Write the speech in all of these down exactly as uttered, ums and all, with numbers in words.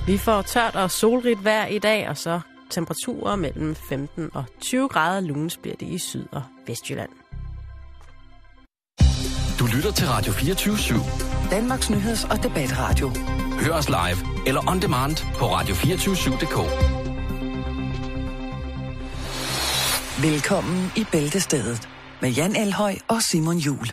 Vi får tørt og solrigt vejr i dag, og så temperaturer mellem femten og tyve grader. Lunes bliver det i Syd- og Vestjylland. Du lytter til Radio fireogtyve syv. Danmarks nyheds- og debatradio. Hør os live eller on demand på radio to fire syv punktum d k. Velkommen i Bæltestedet med Jan Elhøj og Simon Juhl.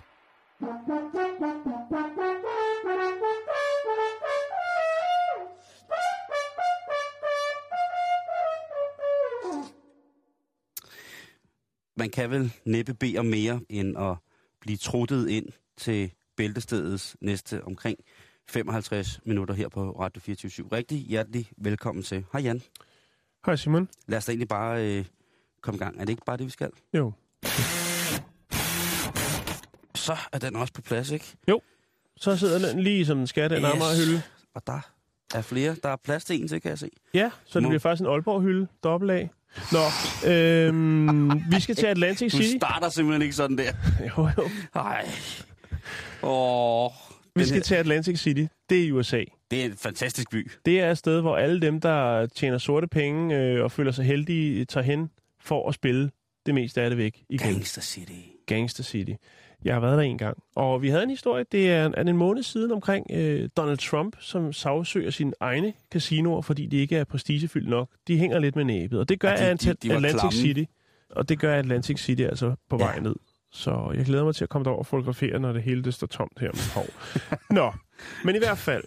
Man kan vel næppe bede om mere end at blive truttet ind til Bæltestedets næste omkring femoghalvtreds minutter her på Radio fireogtyve syv. Rigtig hjertelig velkommen til. Hej Jan. Hej Simon. Lad os da egentlig bare øh, komme i gang. Er det ikke bare det, vi skal? Jo. Så er den også på plads, ikke? Jo. Så sidder den lige som den skal, den yes. Amager-hylde. Og der er flere. Der er plads til en til, kan jeg se. Ja, så det Må... bliver faktisk en Aalborg-hylde. Dobbelt A. Nå, øhm, vi skal til Atlantic City. Du starter simpelthen ikke sådan der. jo, jo. Nej. Åh. Vi skal her... til Atlantic City. Det er i U S A. Det er en fantastisk by. Det er et sted, hvor alle dem, der tjener sorte penge øh, og føler sig heldige, tager hen for at spille det meste af det væk igen. Gangster City. Gangster City. Jeg har været der en gang. Og vi havde en historie, det er en, en måned siden omkring øh, Donald Trump, som sagsøger sine egne casinoer, fordi de ikke er prestigefyldt nok. De hænger lidt med næbet. Og det gør ja, de, de, de Atlantic klamme. City. Og det gør Atlantic City altså på ja. vej ned. Så jeg glæder mig til at komme derover og fotografere, når det hele det står tomt her med hov. Nå, men i hvert fald,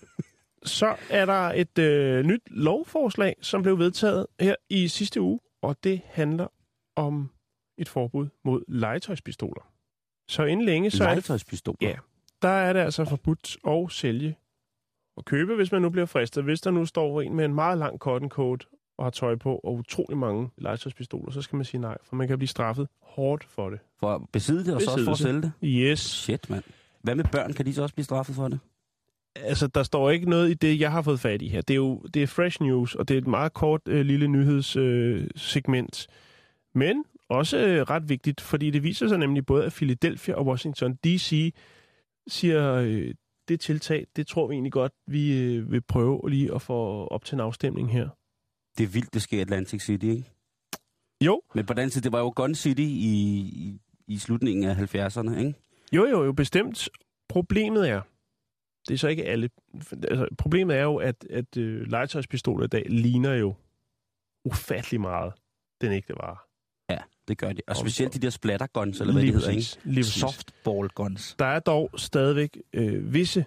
så er der et øh, nyt lovforslag, som blev vedtaget her i sidste uge, og det handler om et forbud mod legetøjspistoler. Så inden længe, så er det, ja, der er det altså forbudt at sælge og købe, hvis man nu bliver fristet. Hvis der nu står en med en meget lang cotton coat og har tøj på og utrolig mange legetøjspistoler, så skal man sige nej, for man kan blive straffet hårdt for det. For at besidde det og så også for at sælge det? Yes. Shit, mand. Hvad med børn? Kan de så også blive straffet for det? Altså, der står ikke noget i det, jeg har fået fat i her. Det er jo det er fresh news, og det er et meget kort øh, lille nyhedssegment. Øh, Men også øh, ret vigtigt, fordi det viser sig nemlig både, at Philadelphia og Washington D C siger, øh, det tiltag, det tror vi egentlig godt, vi øh, vil prøve lige at få op til en afstemning her. Det er vildt, det sker i Atlantic City, ikke? Jo. Men på den side, det var jo Gun City i, i, i slutningen af halvfjerdserne, ikke? Jo, jo, jo, bestemt. Problemet er, det er så ikke alle, altså, problemet er jo, at, at øh, legetøjspistoler i dag ligner jo ufattelig meget den ægte vare. Ja, det gør de. Og specielt de der splatterguns, eller hvad det hedder, ikke? Softball guns. Der er dog stadigvæk øh, visse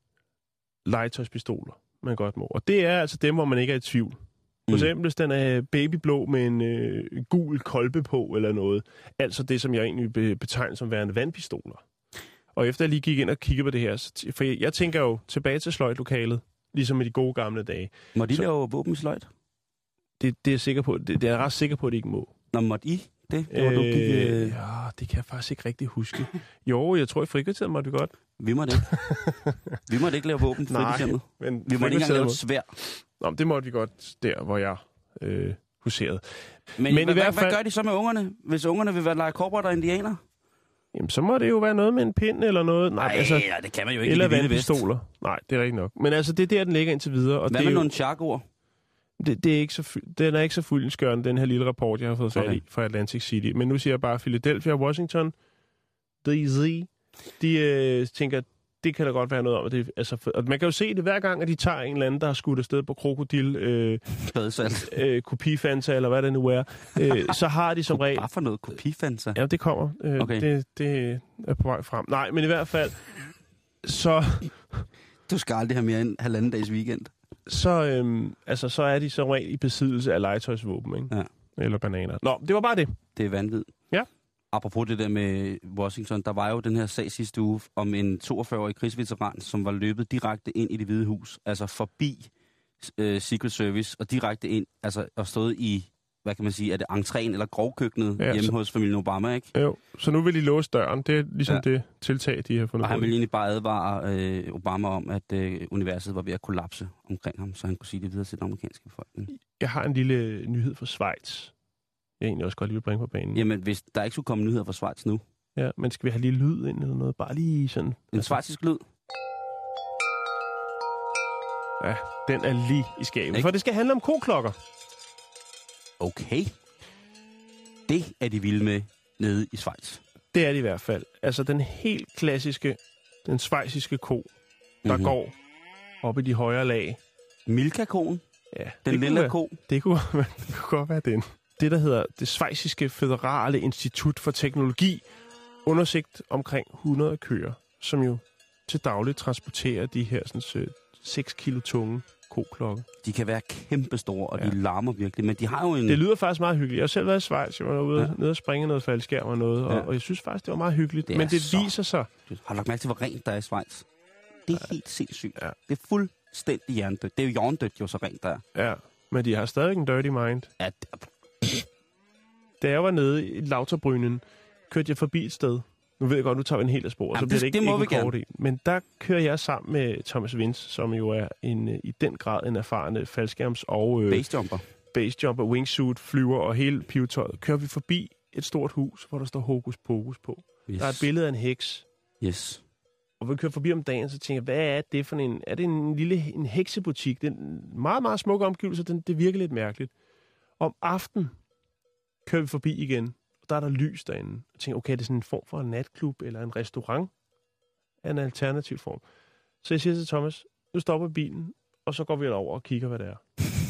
legetøjspistoler, man godt må. Og det er altså dem, hvor man ikke er i tvivl. For mm. eksempel, hvis den er babyblå med en øh, gul kolbe på, eller noget. Altså det, som jeg egentlig betegner som værende vandpistoler. Og efter jeg lige gik ind og kiggede på det her, så, for jeg, jeg tænker jo tilbage til sløjtlokalet, ligesom i de gode gamle dage. Må de så, lave våben i sløjt? Det, det, er jeg sikker på, det, det er jeg ret sikker på, at de ikke må. Nå, måtte I det? Det var øh, du gik, øh... Ja, det kan jeg faktisk ikke rigtig huske. Jo, jeg tror i frikvarteret måtte vi godt. Vi måtte ikke. Vi måtte ikke lave våben i frikvarteret. Men vi måtte ikke engang lave et sværd. Nå, det måtte vi godt der, hvor jeg øh, huserede. Men, Men i hvert fald... hvad gør de så med ungerne, hvis ungerne vil være lege cowboy og indianer? Jamen, så må det jo være noget med en pind eller noget. Nej, Ej, altså, ja, det kan man jo ikke. Eller vandpistoler. Nej, det er rigtigt nok. Men altså, det er der, den ligger indtil videre. Og hvad det med jo... nogle charkord? Det, det er ikke så, den er ikke så fyldestgørende, den her lille rapport, jeg har fået fat i fra Atlantic City. Men nu siger jeg bare, Philadelphia og Washington, D C, de øh, tænker, det kan da godt være noget om. At det, altså, og man kan jo se det hver gang, at de tager en eller anden, der har skudt afsted på krokodil, øh, øh, kopifanta, eller hvad det nu er. Øh, så har de som regel... Bare for noget kopifanta? Ja, det kommer. Øh, okay. det, det er på vej frem. Nej, men i hvert fald, så... Du skal aldrig have mere end halvanden dags weekend. Så, øhm, altså, så er de som regel i besiddelse af legetøjsvåben, ikke? Ja. Eller bananer. Nå, det var bare det. Det er vanvittigt. Ja. Apropos det der med Washington, der var jo den her sag sidste uge om en toogfyrre-årig krigsveteran, som var løbet direkte ind i Det Hvide Hus, altså forbi øh, Secret Service, og direkte ind, altså og stået i, hvad kan man sige, er det entréen eller grovkøkkenet ja, hjemme så... hos familien Obama, ikke? Jo, så nu vil de låse døren. Det er ligesom ja. det tiltag, de har fundet og på. Han ville egentlig bare advare øh, Obama om, at øh, universet var ved at kollapse omkring ham, så han kunne sige det videre til den amerikanske befolkning. Jeg har en lille nyhed fra Schweiz. Jeg egentlig også godt lige vil bringe på banen. Jamen, hvis der ikke skulle komme nyheder fra Schweiz nu. Ja, men skal vi have lige lyd ind eller noget? Bare lige sådan... En schweizisk lyd? Ja, den er lige i skabet. Ikke? For det skal handle om koklokker. Okay. Det er de vilde med nede i Schweiz. Det er det i hvert fald. Altså den helt klassiske, den schweiziske ko, der Mhm. mm-hmm. går op i de højere lag. Milka-koen. Ja, Den det lille kunne være, ko. det kunne, det kunne godt være den. Det, der hedder det Schweiziske Føderale Institut for Teknologi, undersøgt omkring hundrede køer, som jo til dagligt transporterer de her sådan, seks kilo tunge koklokke. De kan være kæmpestore, og Ja. de larmer virkelig. Men de har jo en... Det lyder faktisk meget hyggeligt. Jeg har selv været i Schweiz. Jeg var ude Ja. ja. nede og springe noget faldskærm og noget, og, Ja. og jeg synes faktisk, det var meget hyggeligt. Det er Men det så- viser sig... Har du lagt mærke til, hvor rent der er i Schweiz? Det er helt sindssygt. Ja. Det er fuldstændig hjernedødt. Det er jo hjernedødt, jo så rent der er. Ja, men de har stadig en dirty mind. Ja, det- Da jeg var nede i Lauterbrynen, kørte jeg forbi et sted. Nu ved jeg godt, nu tager vi en hel af sporet, så Jamen, bliver det- det ikke, det må ikke vi en kort en. Men der kører jeg sammen med Thomas Vince, som jo er en, øh, i den grad en erfaren faldskærms- og øh, Basejumper. basejumper, wingsuit, flyver og hele pivetøjet. Kører vi forbi et stort hus, hvor der står Hokus Pokus på. Yes. Der er et billede af en heks. Yes. Og vi kører forbi om dagen, så tænker jeg, hvad er det for en... Er det en lille en heksebutik? Det er en meget, meget smuk omgivelse. Den, det virker lidt mærkeligt. Om aftenen kører vi forbi igen, og der er der lys derinde. Jeg tænker, okay, det er sådan en form for en natklub eller en restaurant af en alternativ form. Så jeg siger til Thomas, nu stopper bilen, og så går vi over og kigger, hvad det er.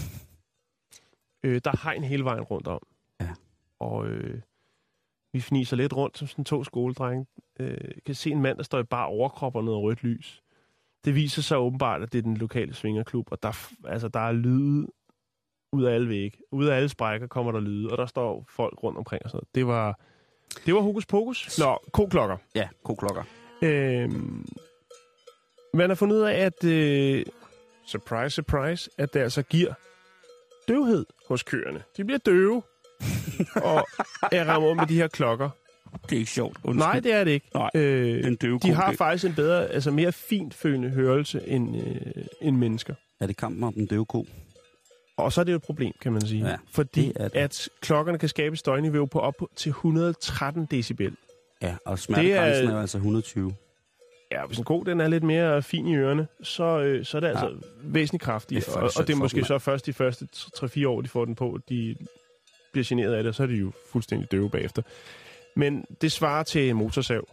øh, der er hegn hele vejen rundt om. Ja. Og øh, vi fniser lidt rundt som sådan to skoledrenge. Øh, kan se en mand, der står i bare overkrop og noget rødt lys. Det viser sig åbenbart, at det er den lokale svingerklub, og der, f- altså, der er lyde ud af alle vægge. Ud af alle sprækker kommer der lyde, og der står folk rundt omkring og sådan noget. Det var, det var hokus pokus. Nå, koklokker. Ja, koklokker. Øhm, man har fundet ud af, at øh, surprise, surprise, at det altså giver døvhed hos køerne. De bliver døve, og jeg rammer med de her klokker. Det er ikke sjovt. Undskyld. Nej, det er det ikke. Nej, øh, den døve de ko, har det- faktisk en bedre, altså mere fintfølende hørelse end, øh, end mennesker. Er det kampen om den døve ko? Og så er det jo et problem, kan man sige. Ja, fordi det er det. at klokkerne kan skabe støjniveau på op til et hundrede og tretten decibel. Ja, og smertegrænsen Det er... er- er jo altså et hundrede og tyve. Ja, hvis en god den er lidt mere fin i ørerne, så, øh, så er det altså ja. væsentligt kraftigt. Det er Og, for og det er for måske dem, så først de første tre fire år, de får den på, de bliver generet af det, og så er de jo fuldstændig døve bagefter. Men det svarer til en motorsav.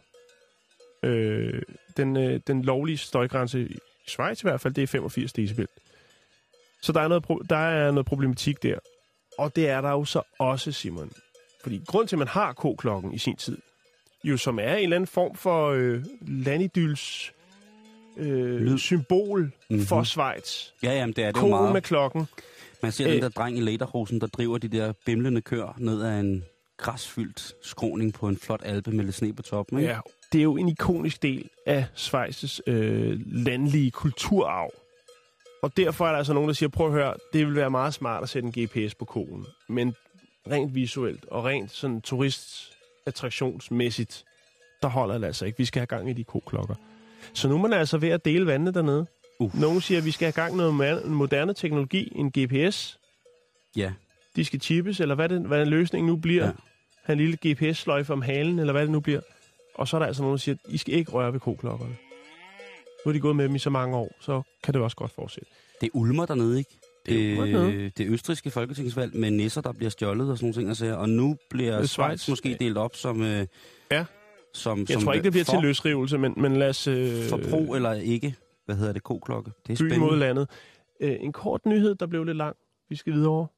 Øh, den, øh, den lovlige støjgrænse i Schweiz i hvert fald, det er femogfirs decibel. Så der er, noget pro- der er noget problematik der. Og det er der jo så også, Simon. Fordi grund til, at man har koklokken i sin tid, jo som er en eller anden form for øh, landidyls øh, symbol Mhm. mm-hmm. for Schweiz. Ja, jamen det er det jo Koen meget. med klokken. Man ser Øh. den der dreng i lederhosen, der driver de der bimlende køer ned ad en græsfyldt skråning på en flot alpe med lidt sne på toppen. Ikke? Ja, det er jo en ikonisk del af Schweiz's øh, landlige kulturarv. Og derfor er der altså nogen, der siger, prøv at høre, det vil være meget smart at sætte en G P S på koen. Men rent visuelt og rent sådan turistattraktionsmæssigt, der holder det altså ikke. Vi skal have gang i de koklokker. Så nu er man altså ved at dele vandene dernede. Uf. Nogen siger, at vi skal have gang i noget ma- moderne teknologi, en G P S. Ja. De skal chippes, eller hvad, det, hvad løsningen nu bliver. Ja. Ja. Have en lille G P S-sløjfe om halen, eller hvad det nu bliver. Og så er der altså nogen, der siger, at I skal ikke røre ved koklokkerne. Nu er de gået med dem i så mange år, så kan det også godt fortsætte. Det er ulmer dernede, ikke? Det er ulmer dernede. det østrigske folketingsvalg med nisser, der bliver stjålet og sådan nogle ting. Og, så, og nu bliver Det er Schweiz Schweiz. måske delt op som... Øh, Ja. Som, Jeg som tror ikke, det bliver for, til løsrivelse, men, men lad os... Øh, For pro eller ikke. Hvad hedder det? Koklokke. Det er by mod spændende. landet. Øh, en kort nyhed, der blev lidt lang. Vi skal videre over.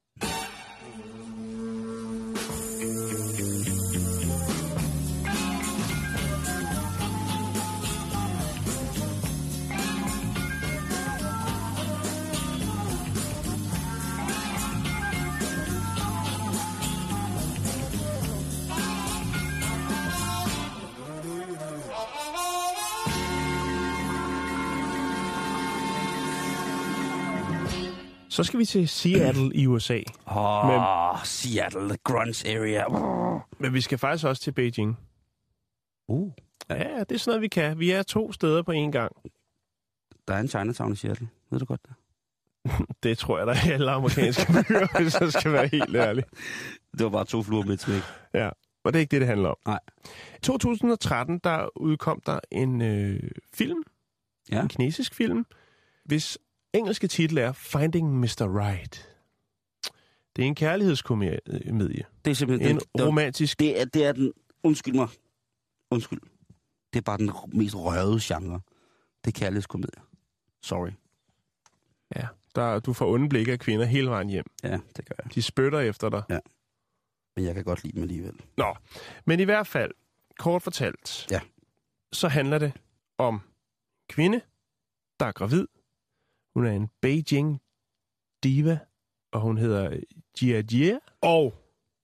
Så skal vi til Seattle i U S A. Åh, Men- oh, Seattle, the grunge area. Men vi skal faktisk også til Beijing. Uh, Ja, det er sådan noget, vi kan. Vi er to steder på én gang. der er en Chinatown i Seattle. Ved du godt det? Det tror jeg, der er i alle amerikanske byer, hvis jeg skal være helt ærlig. Det var bare to fluer med til. Ja, og det er ikke det, det handler om. Nej. I to tusind og tretten, der udkom der en øh, film, Ja. en kinesisk film, hvis engelske titel er Finding mister Right. Det er en kærlighedskomedie. Det er simpelthen... En det, romantisk... Det er, det er den... Undskyld mig. Undskyld. Det er bare den mest røvede genre. Det er kærlighedskomedie. Sorry. Ja, der, du får onde blikke af kvinder hele vejen hjem. Ja, det gør jeg. De spytter efter dig. Ja. Men jeg kan godt lide dem alligevel. Nå, men i hvert fald, kort fortalt, ja. Så handler det om kvinde, der er gravid. Hun er en Beijing diva, og hun hedder Jia Jia. Og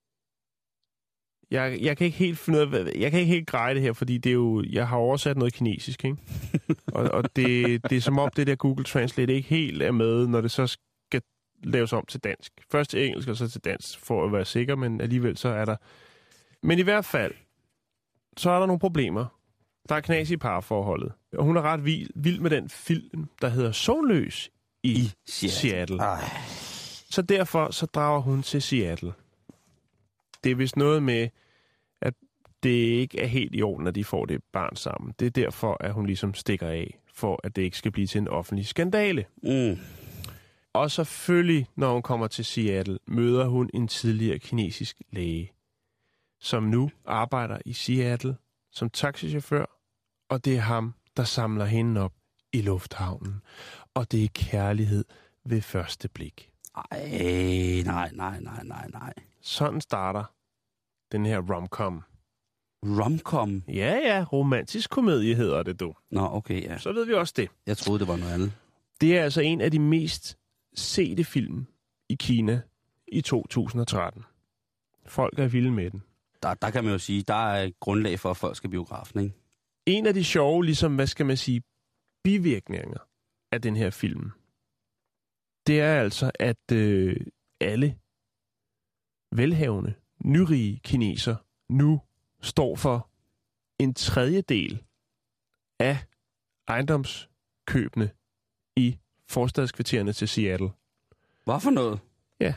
jeg, jeg kan ikke helt finde ud af, jeg kan ikke helt greje det her, fordi det er jo, jeg har oversat noget kinesisk, ikke? og og det, det er som om det der Google Translate ikke helt er med, når det så skal laves om til dansk. Først til engelsk, og så til dansk, for at være sikker, men alligevel så er der... Men i hvert fald, så er der nogle problemer. Der er knas i parforholdet. Og hun er ret vild, vild med den film, der hedder Søvnløs i, I Seattle. Seattle. Så derfor så drager hun til Seattle. Det er vist noget med, at det ikke er helt i orden, at de får det barn sammen. Det er derfor, at hun ligesom stikker af, for at det ikke skal blive til en offentlig skandale. Mm. Og selvfølgelig, når hun kommer til Seattle, møder hun en tidligere kinesisk læge, som nu arbejder i Seattle som taxichauffør, og det er ham, der samler hende op i lufthavnen. Og det er kærlighed ved første blik. Ej, nej, nej, nej, nej, nej. Sådan starter den her romcom. Romcom? Ja, ja, romantisk komedie hedder det, du. Nå, okay, ja. Så ved vi også det. Jeg troede, det var noget andet. Det er altså en af de mest sete film i Kina i to tusind og tretten. Folk er vilde med den. Der, der kan man jo sige, der er grundlag for, at folk skal biografen, ikke? En af de sjove, ligesom, hvad skal man sige, bivirkninger af den her film, det er altså, at øh, alle velhavende, nyrige kineser nu står for en tredjedel af ejendomskøbene i forstadskvartererne til Seattle. Hvad for noget? Ja.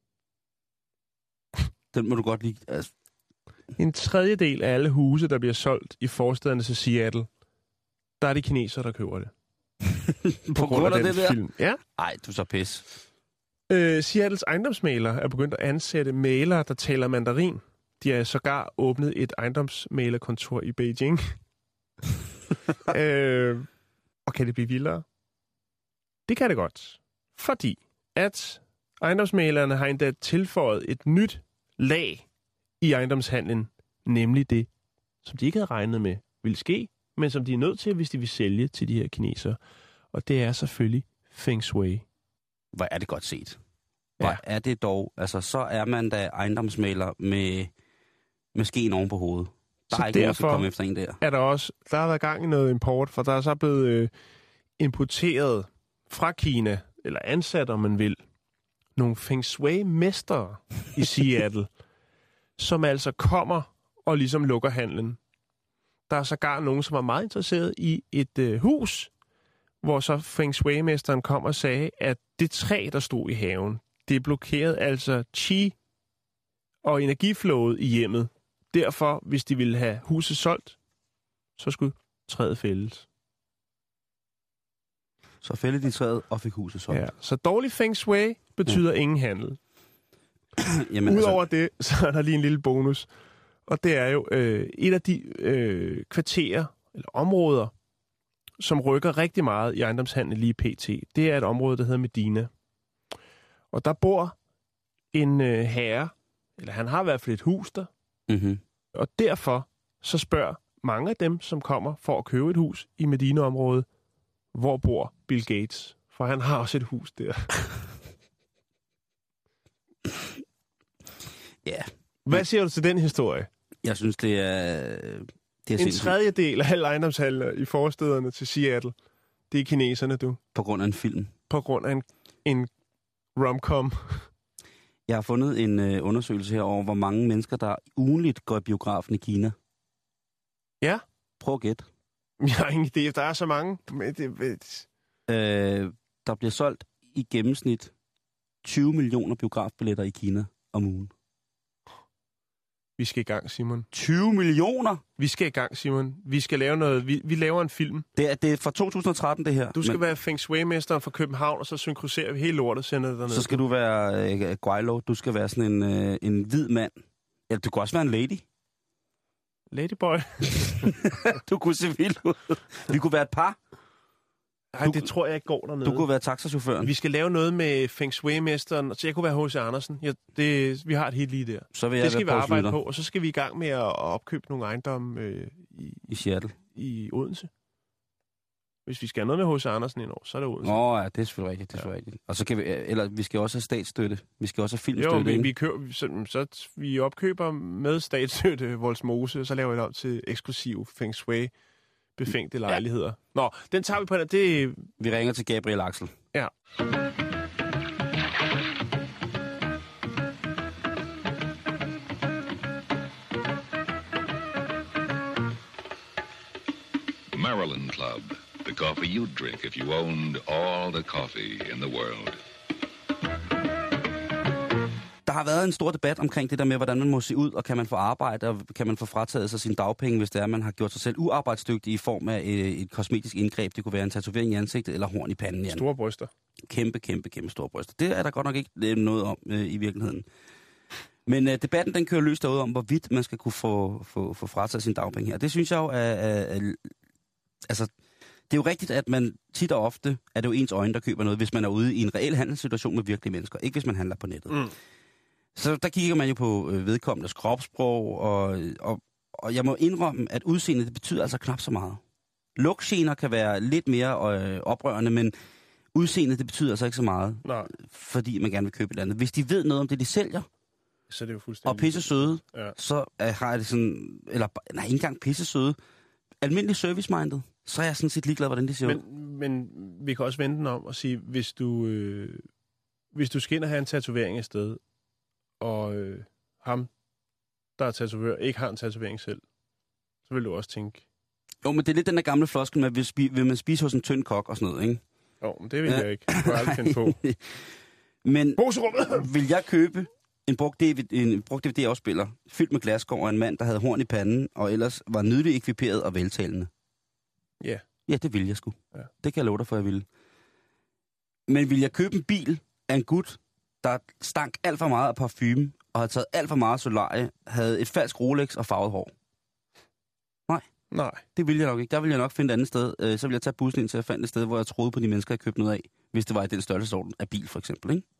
Den må du godt lide. Altså. En tredjedel af alle huse, der bliver solgt i forstaderne til Seattle, der er det kinesere, der køber det. På, På grund, grund af, af det der? Film. Ja. Ej, du er så pis. Øh, Seattles ejendomsmæglere er begyndt at ansætte mælere, der taler mandarin. De har sågar åbnet et ejendomsmæglerkontor i Beijing. øh, og kan det blive vildere? Det kan det godt. Fordi at ejendomsmæglerne har endda tilføjet et nyt lag i ejendomshandlen, nemlig det, som de ikke havde regnet med ville ske, men som de er nødt til, hvis de vil sælge til de her kinesere. Og det er selvfølgelig Feng Shui. Hvor er det godt set. Hvor ja. er det dog. Altså, så er man da ejendomsmægler med, med skeen oven på hovedet. Der så er ikke nogen, der skal komme efter en der. Er der også, der har været gang i noget import, for der er så blevet øh, importeret fra Kina, eller ansat, om man vil, nogle Feng Shui-mestre i Seattle, som altså kommer og ligesom lukker handlen. Der er sågar nogen, som er meget interesseret i et øh, hus, hvor så Feng Shui-mesteren kom og sagde, at det træ, der stod i haven, det blokerede altså chi og energiflowet i hjemmet. Derfor, hvis de ville have huset solgt, så skulle træet fældes. Så fældede de træet og fik huset solgt. Ja, så dårlig Feng Shui betyder ja. ingen handel. Jamen, Udover altså... det, så er der lige en lille bonus. Og det er jo øh, et af de øh, kvarterer, eller områder, som rykker rigtig meget i ejendomshandel lige pt. Det er et område, der hedder Medina. Og der bor en øh, herre, eller han har i hvert fald et hus der. Mm-hmm. Og derfor så spørger mange af dem, som kommer for at købe et hus i Medina-området, hvor bor Bill Gates? For han har også et hus der. Ja. Hvad siger du til den historie? Jeg synes, det er... Det er en tredjedel af alle ejendomshandler i forstederne til Seattle, det er kineserne, du. På grund af en film. På grund af en, en romcom. Jeg har fundet en øh, undersøgelse her over, hvor mange mennesker, der ugenligt går i biografen i Kina. Ja. Prøv at gætte. Jeg har ingen idé, der er så mange. Men det, det... Øh, der bliver solgt i gennemsnit tyve millioner biografbilletter i Kina om ugen. Vi skal i gang, Simon. tyve millioner? Vi skal i gang, Simon. Vi skal lave noget... Vi, vi laver en film. Det er, det er fra to tusind og tretten, det her. Du skal men... være Feng Shui-mesteren fra København, og så synkroniserer vi hele lortet, sender det derned. Så skal du være øh, Guaylo. Du skal være sådan en, øh, en hvid mand. Ja, du kan også være en lady. Ladyboy. Du kunne se vild ud. Vi kunne være et par. Nej, det tror jeg ikke går dernede. Du kunne være taxachaufføren. Vi skal lave noget med Feng Shui-mesteren, så jeg kunne være H C Andersen. Ja, det, vi har et helt lige der. Så vil jeg det skal vi være arbejde på, og så skal vi i gang med at opkøbe nogle ejendomme øh, i, i Seattle. I Odense. Hvis vi skal have noget med H C Andersen indover, så er det Odense. Åh, ja, det er selvfølgelig rigtigt. Det er selvfølgelig rigtigt. Og så kan vi, eller vi skal også have statsstøtte. Vi skal også have filmstøtte. Jo, vi, vi, køber, så, så vi opkøber med statsstøtte Vollsmose, og så laver vi det op til eksklusiv Feng Shui befængte lejligheder. Ja. Nå, den tager vi på den. Det... Vi ringer til Gabriel Axel. Ja. Maryland Club. The coffee you'd drink if you owned all the coffee in the world. Der har været en stor debat omkring det der med, hvordan man må se ud, og kan man få arbejde, og kan man få frataget sig sine dagpenge, hvis det er, man har gjort sig selv uarbejdsdygtig i form af et, et kosmetisk indgreb. Det kunne være en tatovering i ansigtet eller horn i panden. Jan. Store bryster. Kæmpe, kæmpe, kæmpe store bryster. Det er der godt nok ikke noget om øh, i virkeligheden. Men øh, debatten, den kører løst derude om, hvorvidt man skal kunne få, få, få frataget sine dagpenge her. Det synes jeg jo er... er, er altså, det er jo rigtigt, at man tit og ofte er det jo ens øjne, der køber noget, hvis man er ude i en reel handelssituation med virkelige mennesker. Ikke hvis man handler på nettet. Mm. Så der kigger man jo på øh, vedkommendes kropssprog, og, og, og jeg må indrømme, at udseendet, det betyder altså knap så meget. Lugtgener kan være lidt mere øh, oprørende, men udseendet, det betyder altså ikke så meget. Nej. Fordi man gerne vil købe et eller andet. Hvis de ved noget om det, de sælger, så er det jo fuldstændig... og pisse søde, ja. så øh, har jeg det sådan... Eller nej, ikke engang pisse søde. Almindelig service-minded, så er jeg sådan set ligeglad, hvordan de ser men, ud. Men vi kan også vende den om og sige, hvis du, øh, hvis du skal ind og have en tatovering et sted, og øh, ham, der er tatovør, ikke har en tatovering selv, så vil du også tænke... Jo, men det er lidt den der gamle floskel med, vil, spi- vil man spise hos en tynd kok og sådan noget, ikke? Jo, men det vil ja. jeg ikke. Det kan jeg aldrig finde på. Men vil jeg købe en brugt D V D, en brugt D V D-afspiller, fyldt med glasskår og en mand, der havde horn i panden, og ellers var nydeligt ekviperet og veltalende? Ja. Yeah. Ja, det ville jeg sgu. Ja. Det kan jeg love dig for, jeg ville. Men vil jeg købe en bil af en gut, der stank alt for meget af parfume, og havde taget alt for meget solarie, havde et falsk Rolex og farvet hår? Nej. Nej. Det ville jeg nok ikke. Der ville jeg nok finde et andet sted. Så ville jeg tage bussen ind til at finde et sted, hvor jeg troede på de mennesker, jeg købte noget af, hvis det var i den størrelsesorden af bil, for eksempel, ikke?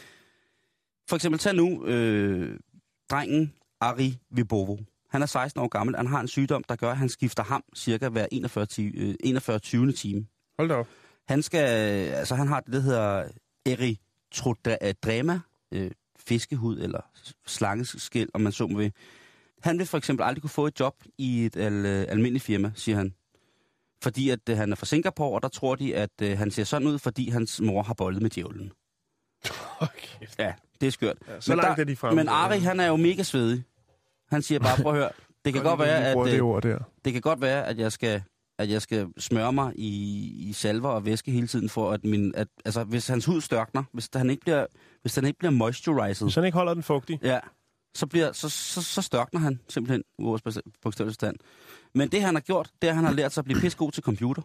For eksempel, tag nu øh, drengen Ari Vibovo. Han er seksten år gammel. Han har en sygdom, der gør, at han skifter ham cirka hver enogfyrre tyvende time. Hold da op. Han skal, altså han har det, der hedder erythrodrema, øh, fiskehud eller slangeskæl, om man så må ved. Han vil for eksempel aldrig kunne få et job i et al, øh, almindeligt firma, siger han. Fordi at øh, han er fra Singapore, og der tror de, at øh, han ser sådan ud, fordi hans mor har bollet med djævlen. Okay. Ja, det er skørt. Ja, så men langt der, er de fremme. Men Ari, han er jo mega svedig. Han siger bare, prøv at høre, det kan godt være, at det, ord der. det kan godt være, at jeg skal, at jeg skal smøre mig i, i salver og væske hele tiden for at min, at, altså hvis hans hud størkner, hvis han ikke bliver, hvis han ikke bliver moisturized, hvis han ikke holder den fugtig, ja, så bliver, så, så, så størkner han simpelthen uoversbestemt bogstaveligt stand. Men det han har gjort, det er, at han har lært sig at blive pissegod til computer,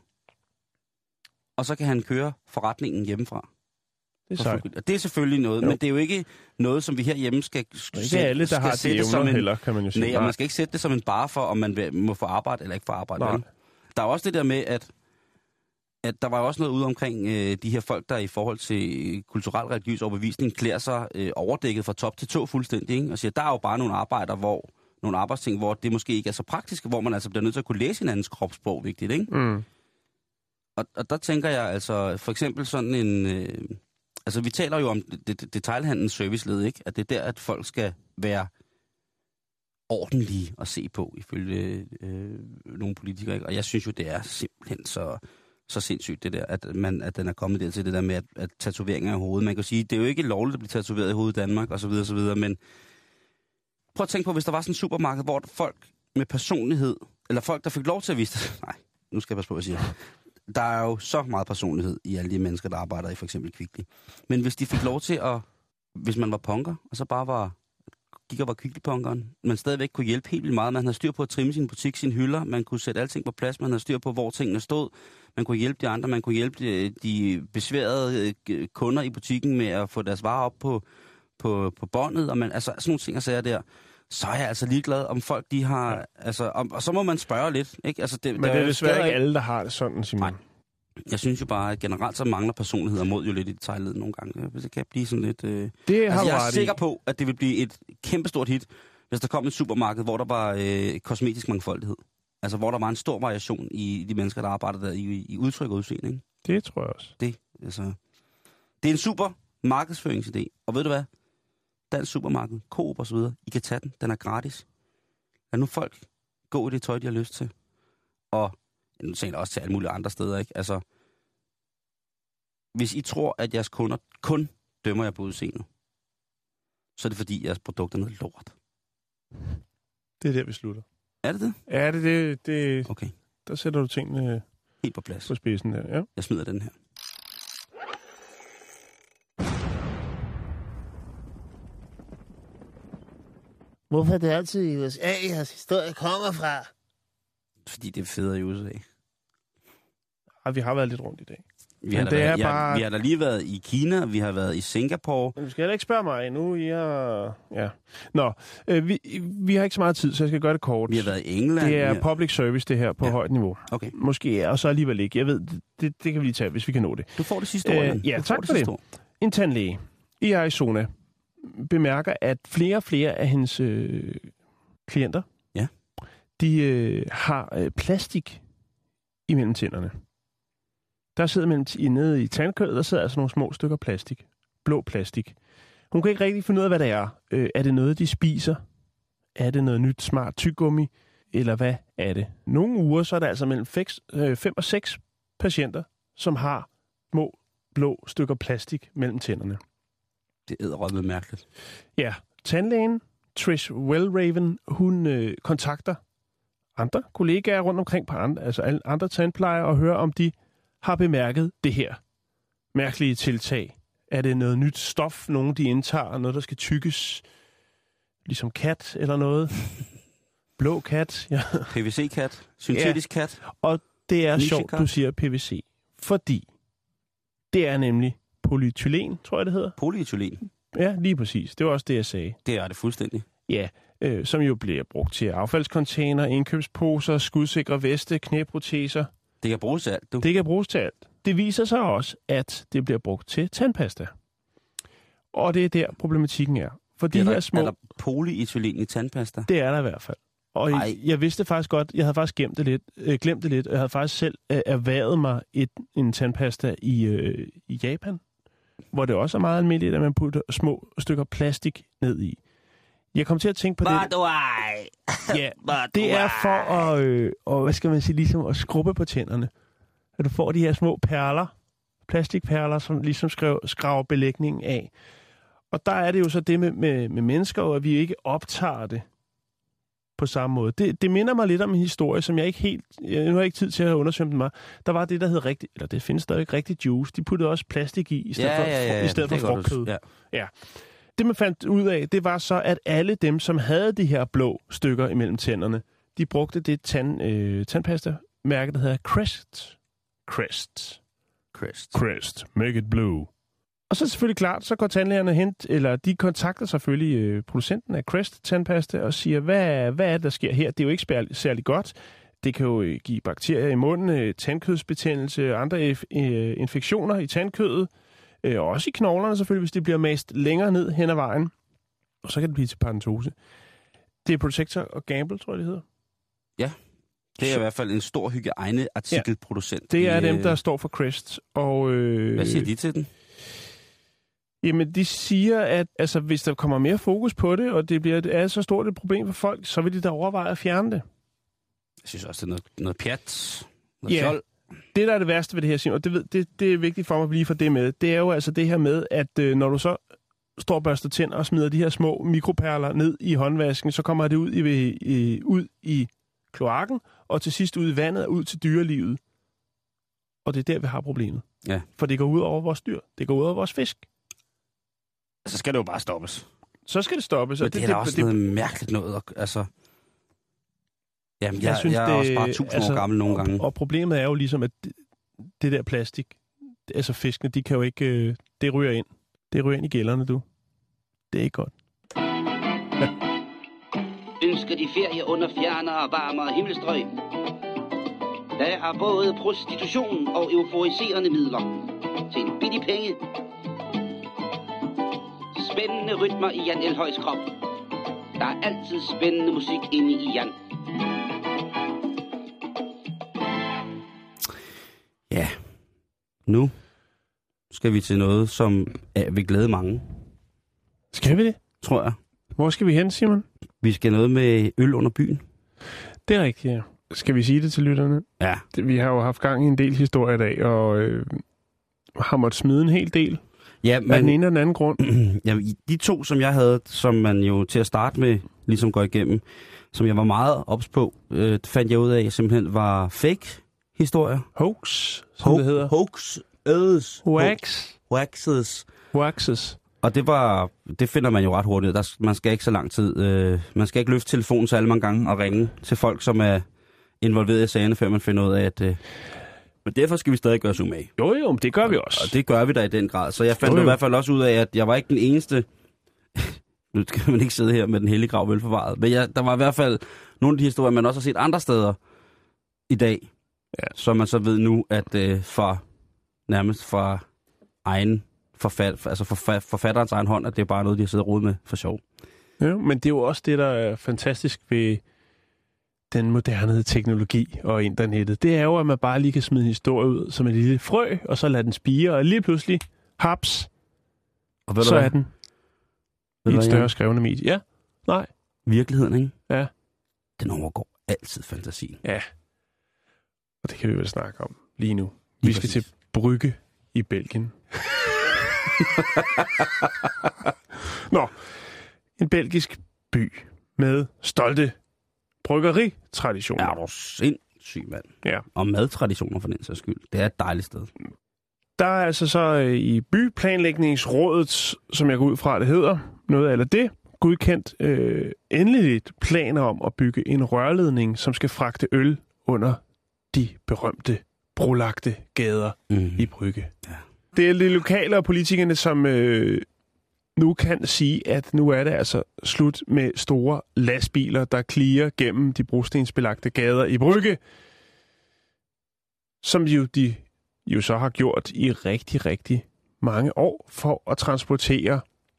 og så kan han køre forretningen hjemmefra. Det er sejt. Det er selvfølgelig noget, jo. Men det er jo ikke noget, som vi herhjemme skal sætte. Ikke alle, der har de evner heller, kan man jo sige. Nej, og man skal ikke sætte det som en bare for, om man må få arbejde eller ikke få arbejde. Vel? Der er også det der med, at, at der var også noget ude omkring øh, de her folk, der i forhold til kulturel religiøs overbevisning klæder sig øh, overdækket fra top til tå fuldstændig, ikke? Og siger, der er jo bare nogle arbejder, hvor nogle arbejdsting, hvor det måske ikke er så praktisk, hvor man altså bliver nødt til at kunne læse hinandens kropssprog, vigtigt, ikke? Mm. Og, og der tænker jeg altså, for eksempel sådan en... Øh, altså, vi taler jo om det, det, detailhandelens serviceled, ikke? At det er der, at folk skal være ordentlige at se på, ifølge øh, nogle politikere, ikke? Og jeg synes jo, det er simpelthen så, så sindssygt, det der, at, man, at den er kommet der til det der med, at, at tatoveringer i hovedet. Man kan sige, det er jo ikke lovligt at blive tatoveret i hovedet i Danmark, og så videre, og så videre, men prøv at tænke på, hvis der var sådan en supermarked, hvor folk med personlighed, eller folk, der fik lov til at vise det. Nej, nu skal jeg passe på, hvad jeg siger. Der er jo så meget personlighed i alle de mennesker, der arbejder i for eksempel Kvickly. Men hvis de fik lov til at, hvis man var punker, og så bare var gik og var kviklepunkeren. Man stadigvæk kunne hjælpe helt vildt meget. Man havde styr på at trimme sin butik, sine hylder. Man kunne sætte alting på plads. Man havde styr på, hvor tingene stod. Man kunne hjælpe de andre. Man kunne hjælpe de, de besværede kunder i butikken med at få deres varer op på, på, på båndet. Og man, altså sådan nogle ting, jeg sagde der. Så er jeg altså ligeglad, om folk de har... Ja. Altså, om, og så må man spørge lidt. Ikke? Altså, det, Men der det er jo desværre stadig... ikke alle, der har det sådan, Simon. Nej. Jeg synes jo bare, at generelt så mangler personligheder mod jo lidt i detaljledet nogle gange. Hvis det kan blive sådan lidt... Øh... Det har altså, jeg er ret sikker i. på, at det vil blive et kæmpestort hit, hvis der kom et supermarked, hvor der var øh, kosmetisk mangfoldighed. Altså, hvor der var en stor variation i de mennesker, der arbejder der i, i udtryk og udseende. Ikke? Det tror jeg også. Det, altså... det er en super markedsføringsidé. Og ved du hvad? Dansk supermarked, Coop og så videre, I kan tage den. Den er gratis. Lad nu folk gå i det tøj, de har lyst til. Og nu tænker jeg også til alle mulige andre steder, ikke? Altså, hvis I tror, at jeres kunder kun dømmer jer på udseendet, så er det fordi, jeres produkt er noget lort. Det er der, vi slutter. Er det det? Ja, det det. det okay. Der sætter du tingene helt på plads. På spidsen der, ja. Jeg smider den her. Hvorfor er det altid i U S A, jeres historie kommer fra? Fordi det er federe i U S A. Ej, vi har været lidt rundt i dag. Vi har, det været, er jeg, bare... vi har da lige været i Kina, vi har været i Singapore. Men du skal heller ikke spørge mig endnu. Jeg... Ja. Nå, øh, vi, vi har ikke så meget tid, så jeg skal gøre det kort. Vi har været i England. Det er har... public service, det her, på ja. højt niveau. Okay. Måske, og så alligevel ikke. Jeg ved, det, det kan vi lige tage, hvis vi kan nå det. Du får det sidste ord. Øh, ja, tak for det. Ord. En tandlæge i Arizona bemærker, at flere og flere af hendes øh, klienter, ja. de øh, har øh, plastik imellem tænderne. Der sidder mellem t- nede i tandkødet, der sidder altså nogle små stykker plastik. Blå plastik. Hun kan ikke rigtig finde ud af, hvad det er. Øh, er det noget, de spiser? Er det noget nyt, smart tyggegummi? Eller hvad er det? Nogle uger, så er der altså mellem fem og seks patienter, som har små blå stykker plastik mellem tænderne. Det er edderrømme mærkeligt. Ja, tandlægen Trish Wellraven, hun øh, kontakter andre kollegaer rundt omkring på andre, altså andre tandplejere og hører, om de har bemærket det her mærkelige tiltag. Er det noget nyt stof, nogen de indtager, noget der skal tygges, ligesom kat eller noget? Blå kat, ja. P V C-kat, syntetisk ja. kat. Og det er Niche sjovt, kat. du siger P V C, fordi det er nemlig polyethylen, tror jeg det hedder. Polyethylen? Ja, lige præcis. Det var også det, jeg sagde. Det er det fuldstændig. Ja, øh, som jo bliver brugt til affaldscontainer, indkøbsposer, skudsikre veste, knæproteser. Det kan bruges til alt, du. Det kan bruges til alt. Det viser sig også, at det bliver brugt til tandpasta. Og det er der, problematikken er. For de er her der, små... Er der polyethylen i tandpasta? Det er der i hvert fald. Og Ej. jeg, jeg vidste faktisk godt, jeg havde faktisk gemt det lidt, øh, glemt det lidt, og jeg havde faktisk selv øh, erhvervet mig et, en tandpasta i, øh, i Japan, hvor det også er meget almindeligt, at man putter små stykker plastik ned i. Jeg kom til at tænke på det. Ja, det er for at, øh, og, hvad skal man sige, ligesom at skrubbe på tænderne. At du får de her små perler, plastikperler, som ligesom skrev, skraver belægningen af. Og der er det jo så det med, med, med mennesker, at vi ikke optager det på samme måde. Det, det minder mig lidt om en historie, som jeg ikke helt... Jeg, nu har jeg ikke tid til at undersøge den mig. Der var det, der hed rigtig... Eller det findes stadig rigtig juice. De puttede også plastik i, i stedet ja, for, ja, ja, i stedet for frugtkød. Ja. ja. Det, man fandt ud af, det var så, at alle dem, som havde de her blå stykker imellem tænderne, de brugte det tand, øh, tandpasta-mærke, der hedder Crest. Crest. Crest. Crest. Make it blue. Og så er det selvfølgelig klart, så går tandlægerne hen, eller de kontakter selvfølgelig øh, producenten af Crest tandpasta og siger, hvad, hvad er det, der sker her? Det er jo ikke spær- særlig godt. Det kan jo øh, give bakterier i munden, øh, tandkødsbetændelse, andre øh, infektioner i tandkødet, øh, og også i knoglerne selvfølgelig, hvis det bliver mast længere ned hen ad vejen. Og så kan det blive til paradentose. Det er Protector og Gamble, tror jeg, det hedder. Ja, det er så i hvert fald en stor hygiejneartikelproducent. Ja, det er i, dem, der står for Crest. Og, øh, hvad siger de til den? Jamen, de siger, at altså, hvis der kommer mere fokus på det, og det bliver det er så stort et problem for folk, så vil de da overveje at fjerne det. Jeg synes også, det er noget, noget pjat, noget ja, fjol. Det, der er det værste ved det her, Simon, og det, ved, det, det er vigtigt for mig at lige få det med, det er jo altså det her med, at øh, når du så står og børster tænder og smider de her små mikroperler ned i håndvasken, så kommer det ud i, i, ud i kloakken, og til sidst ud i vandet og ud til dyrelivet. Og det er der, vi har problemet. Ja. For det går ud over vores dyr. Det går ud over vores fisk. Så skal det jo bare stoppes. så skal det stoppes. Men det, det er da også det, noget det, mærkeligt noget. Altså, jamen, jeg, jeg, synes, jeg er det, også bare tusind altså, år gammel nogle gange. Og, og problemet er jo ligesom, at det, det der plastik, altså fiskene, de kan jo ikke, øh, det ryger ind. Det ryger ind i gælderne, du. Det er ikke godt. Ja. Ønsker de ferie under fjernere og varmere himmelstrøg? Der er både prostitution og euforiserende midler til en billig penge. Spændende rytmer i Jan Elhøjs krop. Der er altid spændende musik inde i Jan. Ja, nu skal vi til noget, som er, vil glæde mange. Skal vi det? Tror jeg. Hvor skal vi hen, Simon? Vi skal noget med øl under byen. Det er rigtigt, ja. Skal vi sige det til lytterne? Ja. Vi har jo haft gang i en del historie i dag, og øh, har måttet smide en hel del. Ja, men, af den ene og den anden grund. Ja, de to, som jeg havde, som man jo til at starte med ligesom går igennem, som jeg var meget ops på, øh, fandt jeg ud af, simpelthen var fake historier. Hoax, som Ho- det hedder. Hoax. Ødes. Wax. Waxes. Waxes. Og det var, det finder man jo ret hurtigt. Der, man skal ikke så lang tid. Øh, man skal ikke løfte telefonen så alle mange gange og ringe til folk, som er involveret i sagerne, før man finder ud af, at... Øh, men derfor skal vi stadig gøre os umage. Jo, jo, men det gør vi også. Og det gør vi da i den grad. Så jeg fandt jo, jo. i hvert fald også ud af, at jeg var ikke den eneste... nu skal man ikke sidde her med den hellige grav velforvaret. Men jeg, der var i hvert fald nogle af de historier, man også har set andre steder i dag. Ja. Så man så ved nu, at øh, fra nærmest fra egen forfat, altså forfat, forfatterens egen hånd, at det er bare noget, de har siddet og rodet med for sjov. Ja, men det er jo også det, der er fantastisk ved den moderne teknologi og internettet. Det er jo, at man bare lige kan smide en historie ud som en lille frø, og så lade den spire, og lige pludselig, haps, og så er den ved i et større skrevne medie. Ja, nej. Virkeligheden, ikke? Ja. Den overgår altid fantasien. Ja. Og det kan vi vel snakke om lige nu. Vi skal til Brygge i Belgien. Nå, en belgisk by med stolte bryggeritraditioner. Ja, du er sindssyg, mand. Ja. Og madtraditioner for den sags skyld. Det er et dejligt sted. Der er altså så øh, i byplanlægningsrådet, som jeg går ud fra, det hedder, noget eller det, godkendt øh, endeligt planer om at bygge en rørledning, som skal fragte øl under de berømte brolagte gader mm. i Brygge. Ja. Det er de lokale og politikerne, som øh, nu kan sige, at nu er det altså slut med store lastbiler, der klirer gennem de brostensbelagte gader i Brygge, som jo de jo så har gjort i rigtig, rigtig mange år for at transportere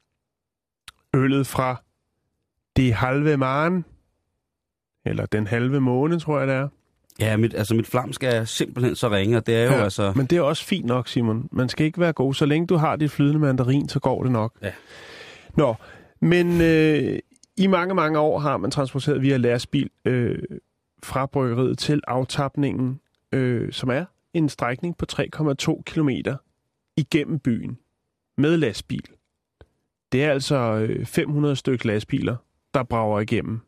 øllet fra det halve maren, eller den halve måned, tror jeg det er. Ja, mit, altså mit flamsk er simpelthen så ringe, og det er jo ja, altså... Men det er også fint nok, Simon. Man skal ikke være god. Så længe du har dit flydende mandarin, så går det nok. Ja. Nå, men øh, i mange, mange år har man transporteret via lastbil øh, fra bryggeriet til aftapningen, øh, som er en strækning på tre komma to kilometer igennem byen med lastbil. Det er altså øh, fem hundrede stykker lastbiler, der brager igennem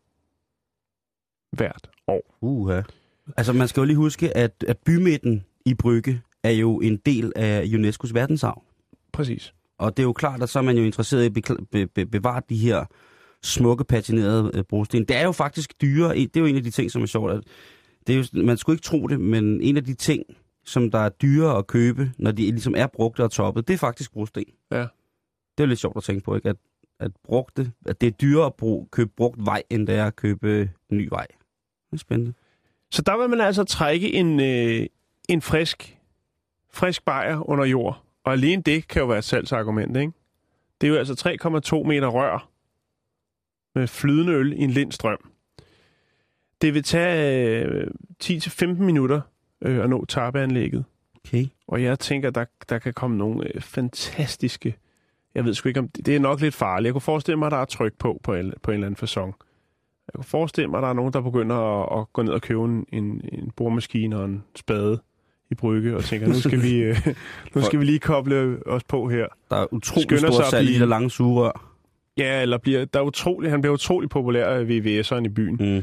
hvert år. Uha. Altså, man skal jo lige huske, at, at bymidten i Brygge er jo en del af UNESCO's verdensarv. Præcis. Og det er jo klart, at så er man jo interesseret i at be- be- be- bevare de her smukke, patinerede øh, brosten. Det er jo faktisk dyre. Det er jo en af de ting, som er sjovt. At det er jo, man skulle ikke tro det, men en af de ting, som der er dyre at købe, når de ligesom er brugte og toppet, det er faktisk brosten. Ja. Det er lidt sjovt at tænke på, ikke? At, at, brugte, at det er dyrere at bruge, købe brugt vej, end det er at købe ny vej. Det er spændende. Så der vil man altså trække en, øh, en frisk, frisk bajer under jord. Og alene det kan jo være et salgsargument, ikke? Det er jo altså tre komma to meter rør med flydende øl i en lindstrøm. Det vil tage øh, ti til femten minutter øh, at nå tappeanlægget. Okay. Og jeg tænker, der, der kan komme nogle øh, fantastiske... Jeg ved sgu ikke om... Det er nok lidt farligt. Jeg kunne forestille mig, at der er tryk på på en, på en eller anden facon. Jeg kunne forestille mig, at der er nogen, der begynder at, at gå ned og købe en, en, en boremaskine og en spade i Brygge, og tænker, nu skal vi, øh, nu skal vi lige koble os på her. Der er utrolig stor salg i de der lange sugerør. Ja, eller bliver, der er utrolig, han bliver utrolig populær ved V V S'eren i byen. Mm.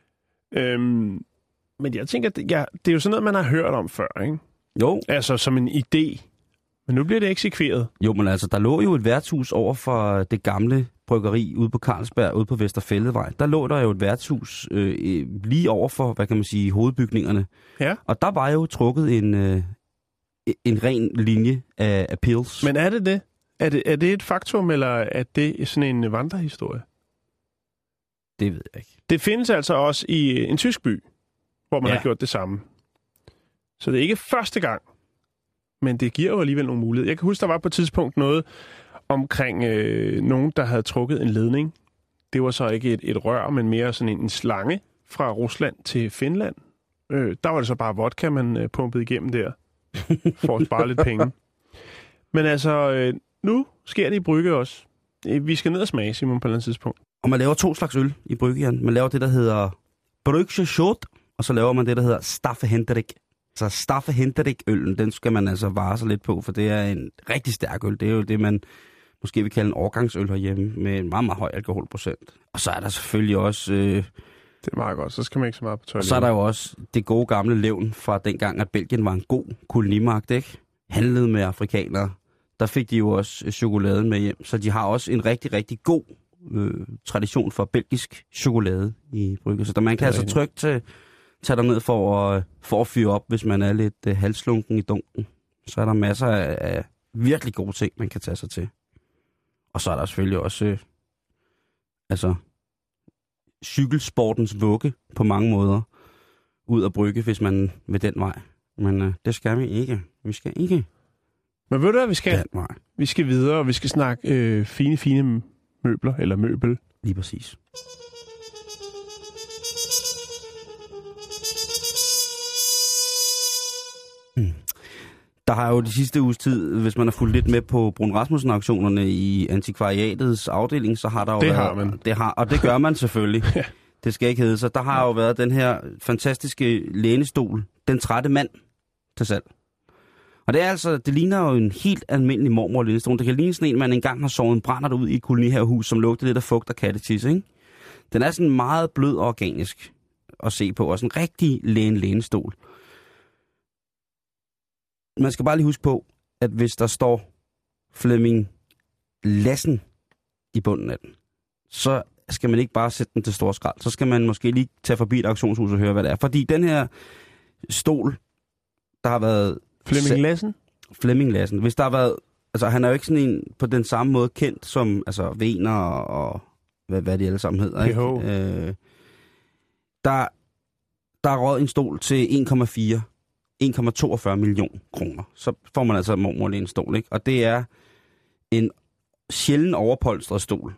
Øhm, men jeg tænker, det, ja, det er jo sådan noget, man har hørt om før, ikke? Jo. Altså som en idé. Men nu bliver det eksekveret. Jo, men altså, der lå jo et værtshus over for det gamle bryggeri ude på Carlsberg, ude på Vesterfælledvej. Der lå der jo et værtshus øh, lige over for, hvad kan man sige, hovedbygningerne. Ja. Og der var jo trukket en, øh, en ren linje af, af pils. Men er det det? Er det, er det et faktum, eller er det sådan en vandrehistorie? Det ved jeg ikke. Det findes altså også i en tysk by, hvor man ja. har gjort det samme. Så det er ikke første gang, men det giver jo alligevel nogle muligheder. Jeg kan huske, der var på et tidspunkt noget omkring øh, nogen, der havde trukket en ledning. Det var så ikke et, et rør, men mere sådan en, en slange fra Rusland til Finland. Øh, der var det så bare vodka, man øh, pumpede igennem der, for at spare lidt penge. Men altså, øh, nu sker det i Brygge også. Vi skal ned og smage, Simon, på et eller andet tidspunkt. Og man laver to slags øl i Brygge, Jan. Man laver det, der hedder Brygge Schott, og så laver man det, der hedder Staffe Hendrik. Så Staffe Hendrik-øllen, den skal man altså vare sig lidt på, for det er en rigtig stærk øl. Det er jo det, man måske vil kalde en årgangsøl herhjemme, med en meget, meget høj alkoholprocent. Og så er der selvfølgelig også... Øh, det er meget godt, så skal man ikke så meget på toilettet. Og så er der jo også det gode gamle levn fra dengang, at Belgien var en god kolonimagt, ikke? Handlede med afrikanere. Der fik de jo også chokoladen med hjem, så de har også en rigtig, rigtig god øh, tradition for belgisk chokolade i Brygge. Så der man kan altså trygt til... Tag dig ned for at, for at fyre op, hvis man er lidt uh, halslunken i dunken. Så er der masser af, af virkelig gode ting, man kan tage sig til. Og så er der selvfølgelig også øh, altså, cykelsportens vugge på mange måder ud af Brygge, hvis man vil den vej. Men øh, det skal vi ikke. Vi skal ikke. Men ved du hvad vi skal? Vi skal videre, og vi skal snakke øh, fine, fine møbler, eller møbel. Lige præcis. Der har jo de sidste uges tid, hvis man har fulgt lidt med på Brun Rasmussen-auktionerne i Antikvariatets afdeling, så har der jo det været... Har man. Det har og det gør man selvfølgelig. Ja. Det skal ikke hedde sig. Der har jo været den her fantastiske lænestol, Den Trætte Mand, til salg. Og det er altså, det ligner jo en helt almindelig mormor-lænestol. Det kan ligne sådan en, man engang har sovet en brændert ud i et kolonihavehus, som lugter lidt af fugt og kattetis, ikke? Den er sådan meget blød og organisk at se på, og sådan en rigtig læne-lænestol. Man skal bare lige huske på, at hvis der står Flemming Lassen i bunden af den, så skal man ikke bare sætte den til stor skrald. Så skal man måske lige tage forbi et auktionshus og høre, hvad det er. Fordi den her stol, der har været... Flemming Lassen? Flemming Lassen. Hvis der har været... Altså, han er jo ikke sådan en på den samme måde kendt som altså, Vener og hvad, hvad de alle sammen hedder. Ikke? Øh, der, der er råd en stol til en komma fire en komma toogfyrre million kroner. Så får man altså mormor en stol, ikke? Og det er en sjælden overpolstret stol.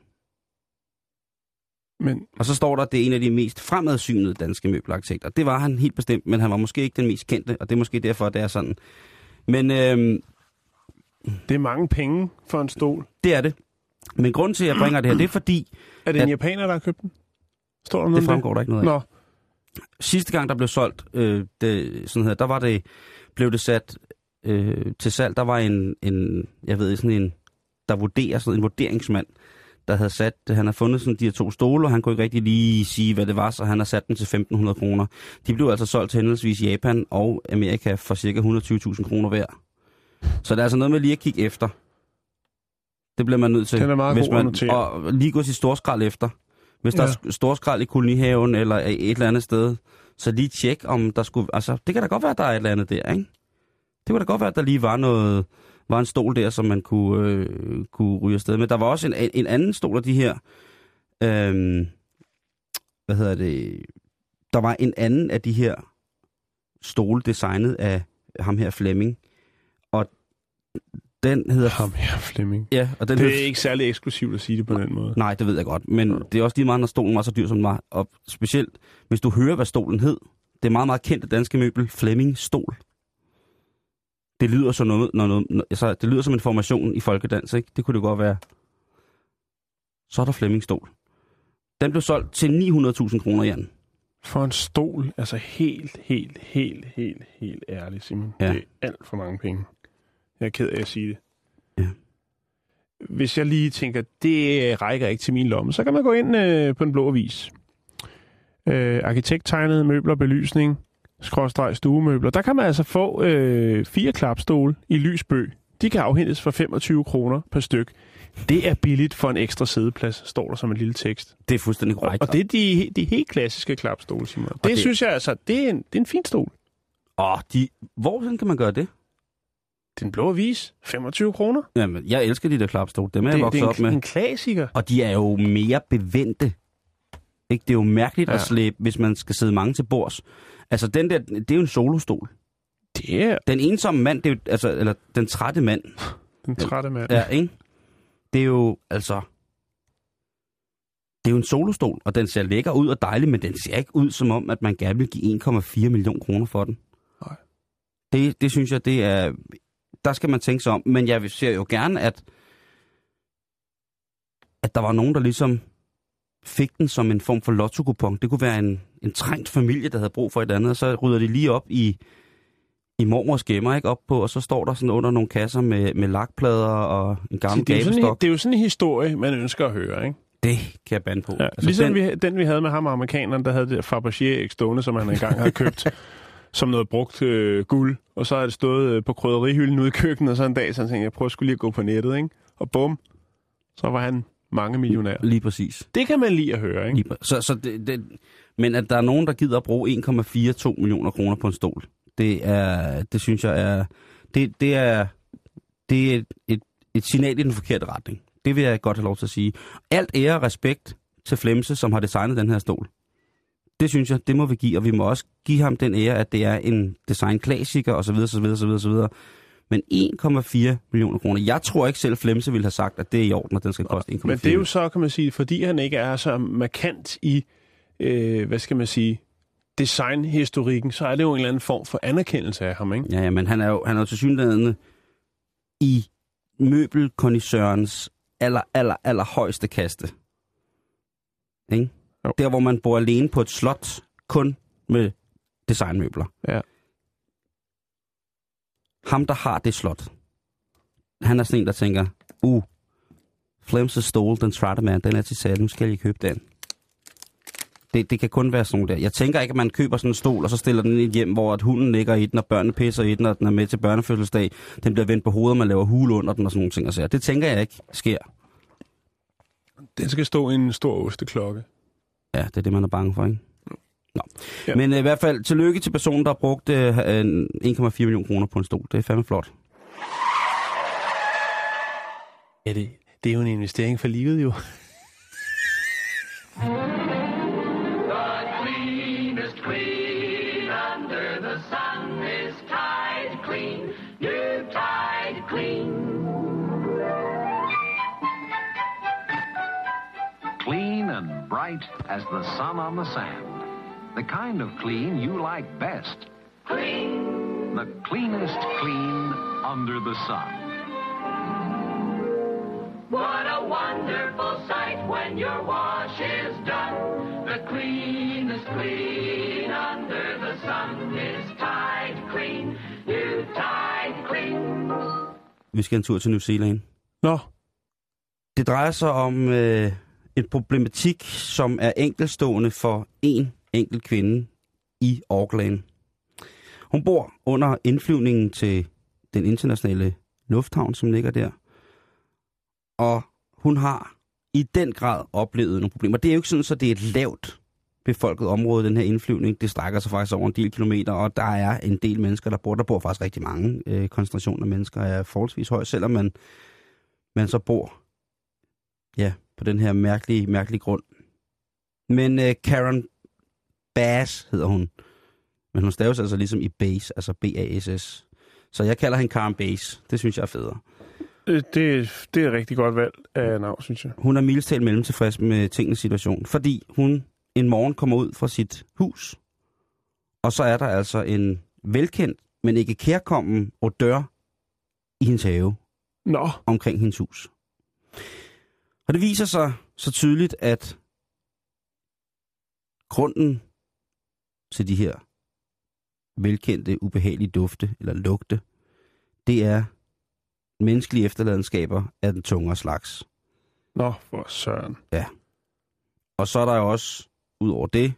Men... Og så står der, at det er en af de mest fremadsynede danske møbelarkitekter. Det var han helt bestemt, men han var måske ikke den mest kendte, og det er måske derfor, det er sådan. Men øhm, det er mange penge for en stol. Det er det. Men grunden til, at jeg bringer det her, det er fordi... Er det en at, japaner, der har købt den? Står der noget det fremgår der ikke noget af. Nå. Sidste gang, der blev solgt, øh, det, sådan her, der var det, blev det sat øh, til salg. Der var en, en, jeg ved sådan en, der vurderer, sådan en vurderingsmand, der havde sat, han havde fundet sådan de her to stole, og han kunne ikke rigtig lige sige, hvad det var, så han har sat den til femten hundrede kroner. De blev altså solgt til henholdsvis Japan og Amerika for cirka et hundrede og tyve tusind kroner hver. Så det er altså noget med lige at kigge efter. Det bliver man nødt til, hvis man, og lige gå til storskrald efter. Hvis der ja. er storskrald i kolonihaven eller et eller andet sted, så lige tjek, om der skulle... Altså, det kan da godt være, at der er et eller andet der, ikke? Det kunne da godt være, at der lige var noget... var en stol der, som man kunne, øh, kunne ryge afsted med. Der var også en, en anden stol af de her... Øh, hvad hedder det? Der var en anden af de her stole designet af ham her Flemming. Og den hedder... Ham her Flemming. Ja, og den det er hedder... ikke særlig eksklusivt at sige det på den måde. Nej, det ved jeg godt. Men ja. Det er også lige meget, når stolen var så dyr, som den var. Og specielt, hvis du hører, hvad stolen hed. Det er meget, meget kendt danske møbel. Flemming stol. Det lyder som noget, når noget altså, det lyder som en formation i folkedans, ikke? Det kunne det godt være. Så er der Flemming stol. Den blev solgt til ni hundrede tusind kroner, Jan. For en stol, altså helt, helt, helt, helt, helt ærligt, Simon. Ja. Det er alt for mange penge. Jeg er ked af at sige det. Ja. Hvis jeg lige tænker, det rækker ikke til min lomme, så kan man gå ind øh, på en blå avis. Øh, arkitekttegnede møbler, belysning, skråstreg stuemøbler. Der kan man altså få øh, fire klapstole i lysbøg de kan afhentes for femogtyve kroner per styk. Det er billigt for en ekstra sædeplads, står der som en lille tekst. Det er fuldstændig korrekt. Og, og det er de, de helt klassiske klapstole, Simon. Det, det synes jeg altså, det er en, det er en fin stol. Åh, de, hvor kan man gøre det? Den blå avis, femogtyve kroner. Jamen, jeg elsker de der klapstole. Dem er det, jeg vokset op op med. Det er en klassiker. Og de er jo mere bevendte. Ikke? Det er jo mærkeligt ja. at slæbe, hvis man skal sidde mange til bords. Altså, den der, det er jo en solostol. Det er... Den ensomme mand, det er jo, altså, eller den trætte mand. Den trætte mand. Ja, ikke? Det er jo, altså... Det er jo en solostol, og den ser lækker ud og dejlig, men den ser ikke ud som om, at man gerne vil give en komma fire millioner kroner for den. Nej. Det, det synes jeg, det er... Der skal man tænke sig om. Men jeg ser jo gerne, at, at der var nogen, der ligesom fik den som en form for lotto-kupon. Det kunne være en, en trængt familie, der havde brug for et andet, og så rydder de lige op i, i mormors gemmer, ikke, op på, og så står der sådan under nogle kasser med, med lakplader og en gammel det, er gabestok. sådan, det er jo sådan en historie, man ønsker at høre, ikke? Det kan jeg bande på. Ja, altså, ligesom den... Vi, den, vi havde med ham, amerikaneren, der havde det Fabergé stående, som han engang havde købt som noget brugt øh, guld, og så har det stået øh, på krydderihylden ude i køkkenet, og så en dag, så tænkte jeg, jeg prøver skulle lige at gå på nettet, ikke? Og bum, så var han mange millionær. Lige præcis. Det kan man lige at høre, ikke? Lige, så, så det, det, men at der er nogen, der gider at bruge en komma fire to millioner kroner på en stol, det er, det synes jeg er, det, det er, det er et, et, et signal i den forkerte retning. Det vil jeg godt have lov til at sige. Alt ære og respekt til Flemse, som har designet den her stol. Det synes jeg, det må vi give, og vi må også give ham den ære, at det er en designklassiker osv. osv. osv. osv. Men en komma fire millioner kroner. Jeg tror ikke selv, Flemse ville have sagt, at det er i orden, at den skal koste en komma fire. Men det er jo så, kan man sige, fordi han ikke er så markant i, øh, hvad skal man sige, designhistorikken, så er det jo en eller anden form for anerkendelse af ham, ikke? Ja, ja, men han er jo, han er jo tilsyneladende i møbelkondisørens aller, aller, aller højeste kaste. Ikke? Jo. Der, hvor man bor alene på et slot, kun med designmøbler. Ja. Ham, der har det slot, han er sådan en, der tænker, uh, Flemse stole, den Strataman, den er til salg, nu skal jeg købe den. Det, det kan kun være sådan nogle der. Jeg tænker ikke, at man køber sådan en stol, og så stiller den i et hjem, hvor at hunden ligger i den, og børnene pisser i den, og den er med til børnefødselsdag. Den bliver vendt på hovedet, og man laver hule under den, og sådan nogle ting. Og så. Det tænker jeg ikke sker. Den skal stå i en stor osteklokke. Ja, det er det, man er bange for, ikke? Nå. Ja. Men øh, i hvert fald, tillykke til personen, der har brugt øh, en komma fire millioner kroner på en stol. Det er fandme flot. Ja, det, det er jo en investering for livet, jo. Bright as the sun on the sand. The kind of clean you like best. Clean. The cleanest clean under the sun. What a wonderful sight when your wash is done. The cleanest clean under the sun is Tide Clean. You Tide Clean. Vi skal en tur til New Zealand. Nå. Det drejer sig om... Øh en problematik, som er enkeltstående for en enkelt kvinde i Auckland. Hun bor under indflyvningen til den internationale lufthavn, som ligger der. Og hun har i den grad oplevet nogle problemer. Det er jo ikke sådan, at det er et lavt befolket område, den her indflyvning. Det strækker sig faktisk over en del kilometer, og der er en del mennesker, der bor. Der bor faktisk rigtig mange. Øh, koncentrationen af mennesker er forholdsvis høj, selvom man, man så bor... Ja, på den her mærkelige, mærkelige grund. Men uh, Karen Bass hedder hun. Men hun staves altså ligesom i base, altså B A S S. Så jeg kalder hende Karen Bass. Det synes jeg er federe. Det, det er et rigtig godt valg af navn, synes jeg. Hun er mildest talt mellem tilfreds med tingens situation, fordi hun en morgen kommer ud fra sit hus, og så er der altså en velkendt, men ikke kærkommen odør i hendes have. Nå. Omkring hendes hus. Og det viser sig så tydeligt, at grunden til de her velkendte, ubehagelige dufte eller lugte, det er menneskelige efterladenskaber af den tungere slags. Nå, for søren. Ja. Og så er der jo også, ud over det,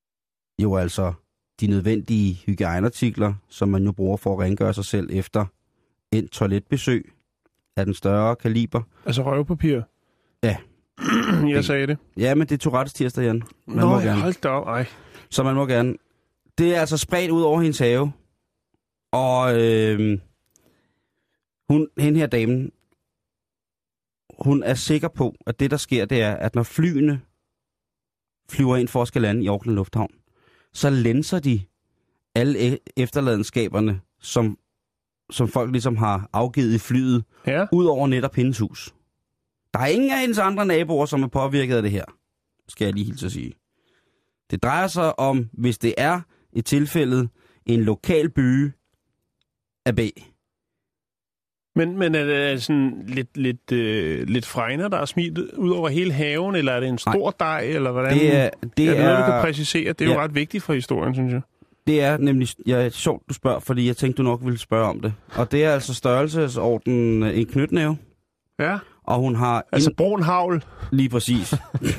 jo altså de nødvendige hygiejneartikler, som man jo bruger for at rengøre sig selv efter en toiletbesøg af den større kaliber. Altså røvpapir? Ja. Jeg sagde det. Ja, men det er Tourettes tirsdag, Jan. Man Nå, må gerne. hold da op, ej. Så man må gerne. Det er altså spredt ud over hendes have. Og øh, hun, hende her damen, hun er sikker på, at det, der sker, det er, at når flyene flyver ind for at skal lande i Auckland Lufthavn, så lænser de alle efterladenskaberne, som, som folk ligesom har afgivet i flyet, ja. ud over netop hendes hus. Der er ingen af hendes andre naboer, som er påvirket af det her, skal jeg lige hilse at sige. Det drejer sig om, hvis det er i tilfældet en lokal by af B. Men, men er det sådan lidt, lidt, øh, lidt fregner, der er smidt ud over hele haven, eller er det en stor dej, eller hvordan? Det er, det er det noget, er, du kan præcisere? Det er ja, jo ret vigtigt for historien, synes jeg. Det er nemlig ja, sjovt, du spørger, fordi jeg tænkte, du nok ville spørge om det. Og det er altså størrelsesorden en knytnæve. Ja. Og hun har... Altså en... brun havl. Lige præcis.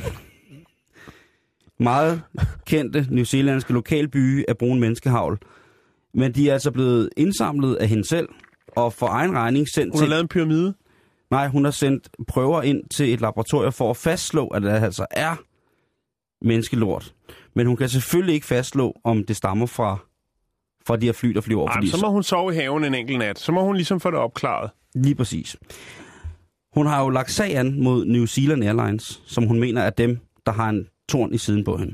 Meget kendte newzealandske lokalbye af brun menneskehavl. Men de er altså blevet indsamlet af hende selv, og for egen regning sendt til... Hun har lavet en pyramide? Nej, hun har sendt prøver ind til et laboratorium for at fastslå, at det altså er menneskelort. Men hun kan selvfølgelig ikke fastslå, om det stammer fra, fra de her fly, der flyver over. Ej, så må hun sove i haven en enkelt nat. Så må hun ligesom få det opklaret. Lige præcis. Hun har jo lagt sag an mod New Zealand Airlines, som hun mener er dem, der har en torn i siden på hende.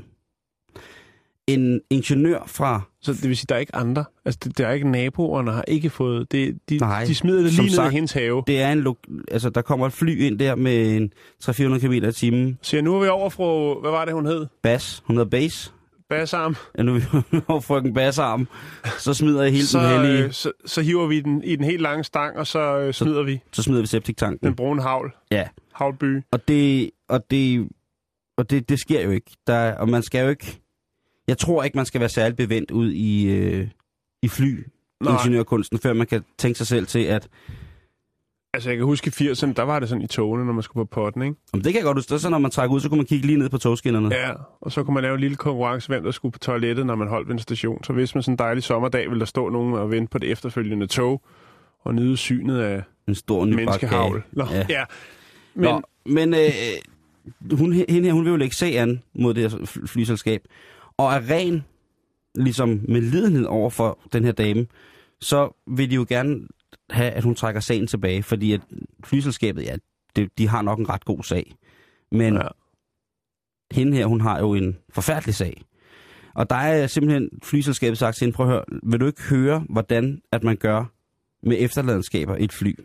En ingeniør fra... Så det vil sige, der er ikke andre? Altså, det, der er ikke naboerne, har ikke fået... Det, de, Nej, de smider det lige ned i hendes have. Det er en... Lo- altså, der kommer et fly ind der med en tre til fire hundrede kilometer i timen. Så ja, nu er vi over fra... Hvad var det, hun hed? Bas. Hun hedder Bas. Basarm. Ja, nu er vi over frøken Basarm. Så smider jeg hele så, den hellige... Øh, så, så hiver vi den i den helt lange stang, og så øh, smider så, vi... Så smider vi septiktanken. Den brune havl. Ja. Havlby. Og det... Og det... Og det, det sker jo ikke. Der, og man skal jo ikke... Jeg tror ikke, man skal være særligt bevendt ud i, øh, i flyingeniørkunsten, før man kan tænke sig selv til, at... Altså, jeg kan huske i firserne, der var det sådan i togene, når man skulle på potten, ikke? Jamen, det kan jeg godt huske. Så når man trækker ud, så kunne man kigge lige ned på togskinnerne. Ja, og så kunne man lave en lille konkurrence, hvem der skulle på toilettet, når man holdt ved en station. Så hvis man sådan en dejlig sommerdag, ville der stå nogen og vente på det efterfølgende tog, og nyde synet af en stor menneskehavl. Nå, ja. ja. Men, Nå, men øh, hun, hende her, hun vil jo lægge sag an mod det her flyselskab. Og er ren, ligesom med lidenhed over for den her dame, så vil de jo gerne have, at hun trækker sagen tilbage, fordi at flyselskabet, ja, det, de har nok en ret god sag. Men ja. Hende her, hun har jo en forfærdelig sag. Og der er simpelthen flyselskabet sagt til hende, prøv at høre, vil du ikke høre, hvordan at man gør med efterladenskaber i et fly?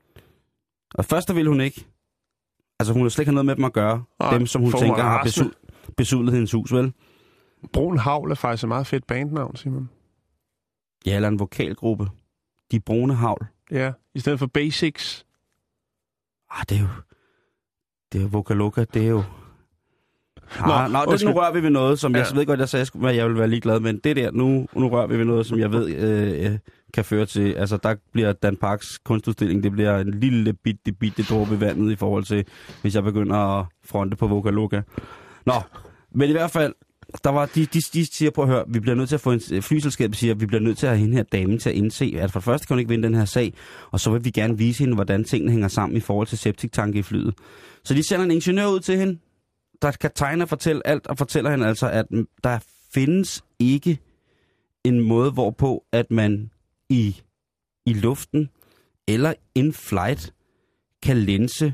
Og først der vil hun ikke. Altså hun vil slet ikke have noget med dem at gøre. Ej, dem, som hun tænker har besu- besudlet hendes hus, vel? Brun Havl er faktisk et meget fedt bandnavn, Simon. Ja, eller en vokalgruppe. De brune havl. Ja, i stedet for Basics. Ah, det er jo... Det er jo Vocaloka, det er jo... Nå, ah, nå det, nu rører vi ved noget, som ja. Jeg ved godt, jeg sagde, at jeg vil være ligeglad, men det der, nu, nu rører vi ved noget, som jeg ved øh, kan føre til... Altså, der bliver Dan Parks kunstudstilling, det bliver en lille bitte, bitte dråbe i vandet i forhold til, hvis jeg begynder at fronte på Vocaloka. Nå, men i hvert fald... Der var, de, de, de siger på at høre, vi bliver nødt til at få en flyselskab, siger, vi bliver nødt til at have hende her dame til at indse, at for det første kan hun ikke vinde den her sag, og så vil vi gerne vise hende, hvordan tingene hænger sammen i forhold til septiktanke i flyet. Så de sender en ingeniør ud til hende, der kan tegne og fortælle alt, og fortæller hende altså, at der findes ikke en måde, hvorpå at man i, i luften eller in flight kan lænse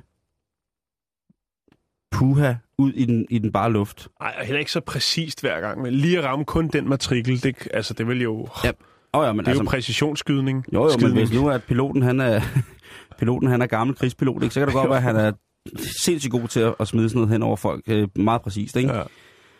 puha ud i den, i den bare luft. Ej, heller ikke så præcist hver gang, men lige at ramme kun den matrikel, det, altså, det vil jo... Ja. Oh, ja, men det er altså, jo præcisionsskydning. Jo, jo, skydning. Men hvis nu er piloten, han er, piloten, han er gammel krigspilot, ikke? Så kan det godt være, at han er sindssygt god til at, at smide sådan noget hen over folk. Øh, meget præcist, ikke? Ja.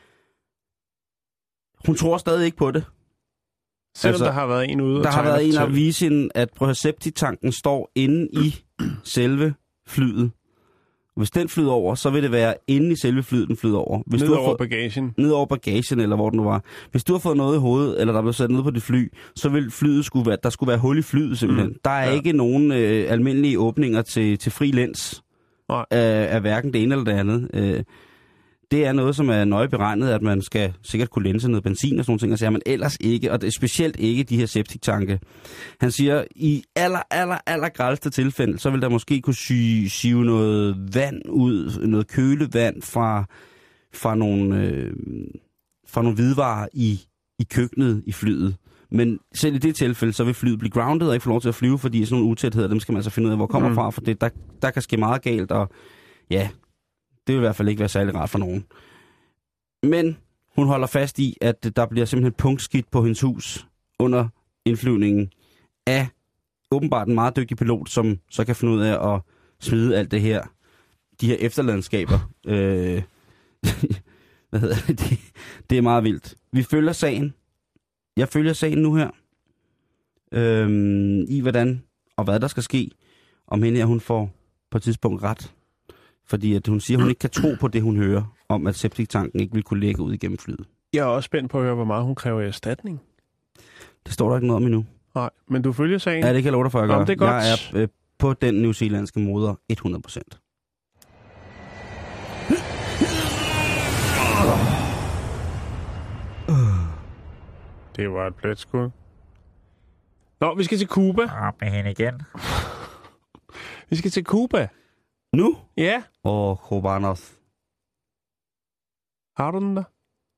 Hun tror stadig ikke på det. Selvom altså, der har været en ude Der har været en at vise hende, at septiktanken står inde i selve flyet. Hvis den flyder over, så vil det være inde i selve flyet, den flyder over. Hvis ned du over fået, bagagen. Ned over bagagen, eller hvor den nu var. Hvis du har fået noget i hovedet, eller der er blevet sat ned på dit fly, så vil flyet skulle være, der skulle være hul i flyet simpelthen. Mm. Der er ja. ikke nogen øh, almindelige åbninger til, til fri læns af, af hverken det ene eller det andet. Øh, det er noget, som er nøje beregnet, at man skal sikkert kunne lænse noget benzin og sådan nogle ting, og siger, men ellers ikke, og det er specielt ikke de her septiktanke. Han siger, i aller, aller, aller grælste tilfælde, så vil der måske kunne sy- sive noget vand ud, noget kølevand fra, fra, nogle, øh, fra nogle hvidevarer i, i køkkenet i flyet. Men selv i det tilfælde, så vil flyet blive grounded og ikke få lov til at flyve, fordi sådan nogle utætheder, dem skal man så finde ud af, hvor kommer mm. fra, for det, der, der kan ske meget galt, og ja, det vil i hvert fald ikke være særlig rart for nogen. Men hun holder fast i, at der bliver simpelthen punktskidt på hendes hus under indflyvningen af åbenbart en meget dygtig pilot, som så kan finde ud af at smide alt det her, de her efterladenskaber. Øh, hvad hedder det? det? Det er meget vildt. Vi følger sagen. Jeg følger sagen nu her. Øh, I hvordan og hvad der skal ske. Om hende her, hun får på et tidspunkt ret. Fordi at hun siger, at hun ikke kan tro på det, hun hører, om at septiktanken ikke vil kunne lægge ud igennem flyet. Jeg er også spændt på at høre, hvor meget hun kræver i erstatning. Det står der ikke noget om endnu. Nej, men du følger sagen? Ja, det kan jeg love dig for, at jeg gør. Det er godt. Jeg er øh, på den newzealandske moder hundrede procent. Det var et pletskud. Nå, vi skal til Cuba. Op med hende igen. Vi skal til Cuba. Nu? Ja. Åh, Cubanos. Har du den der?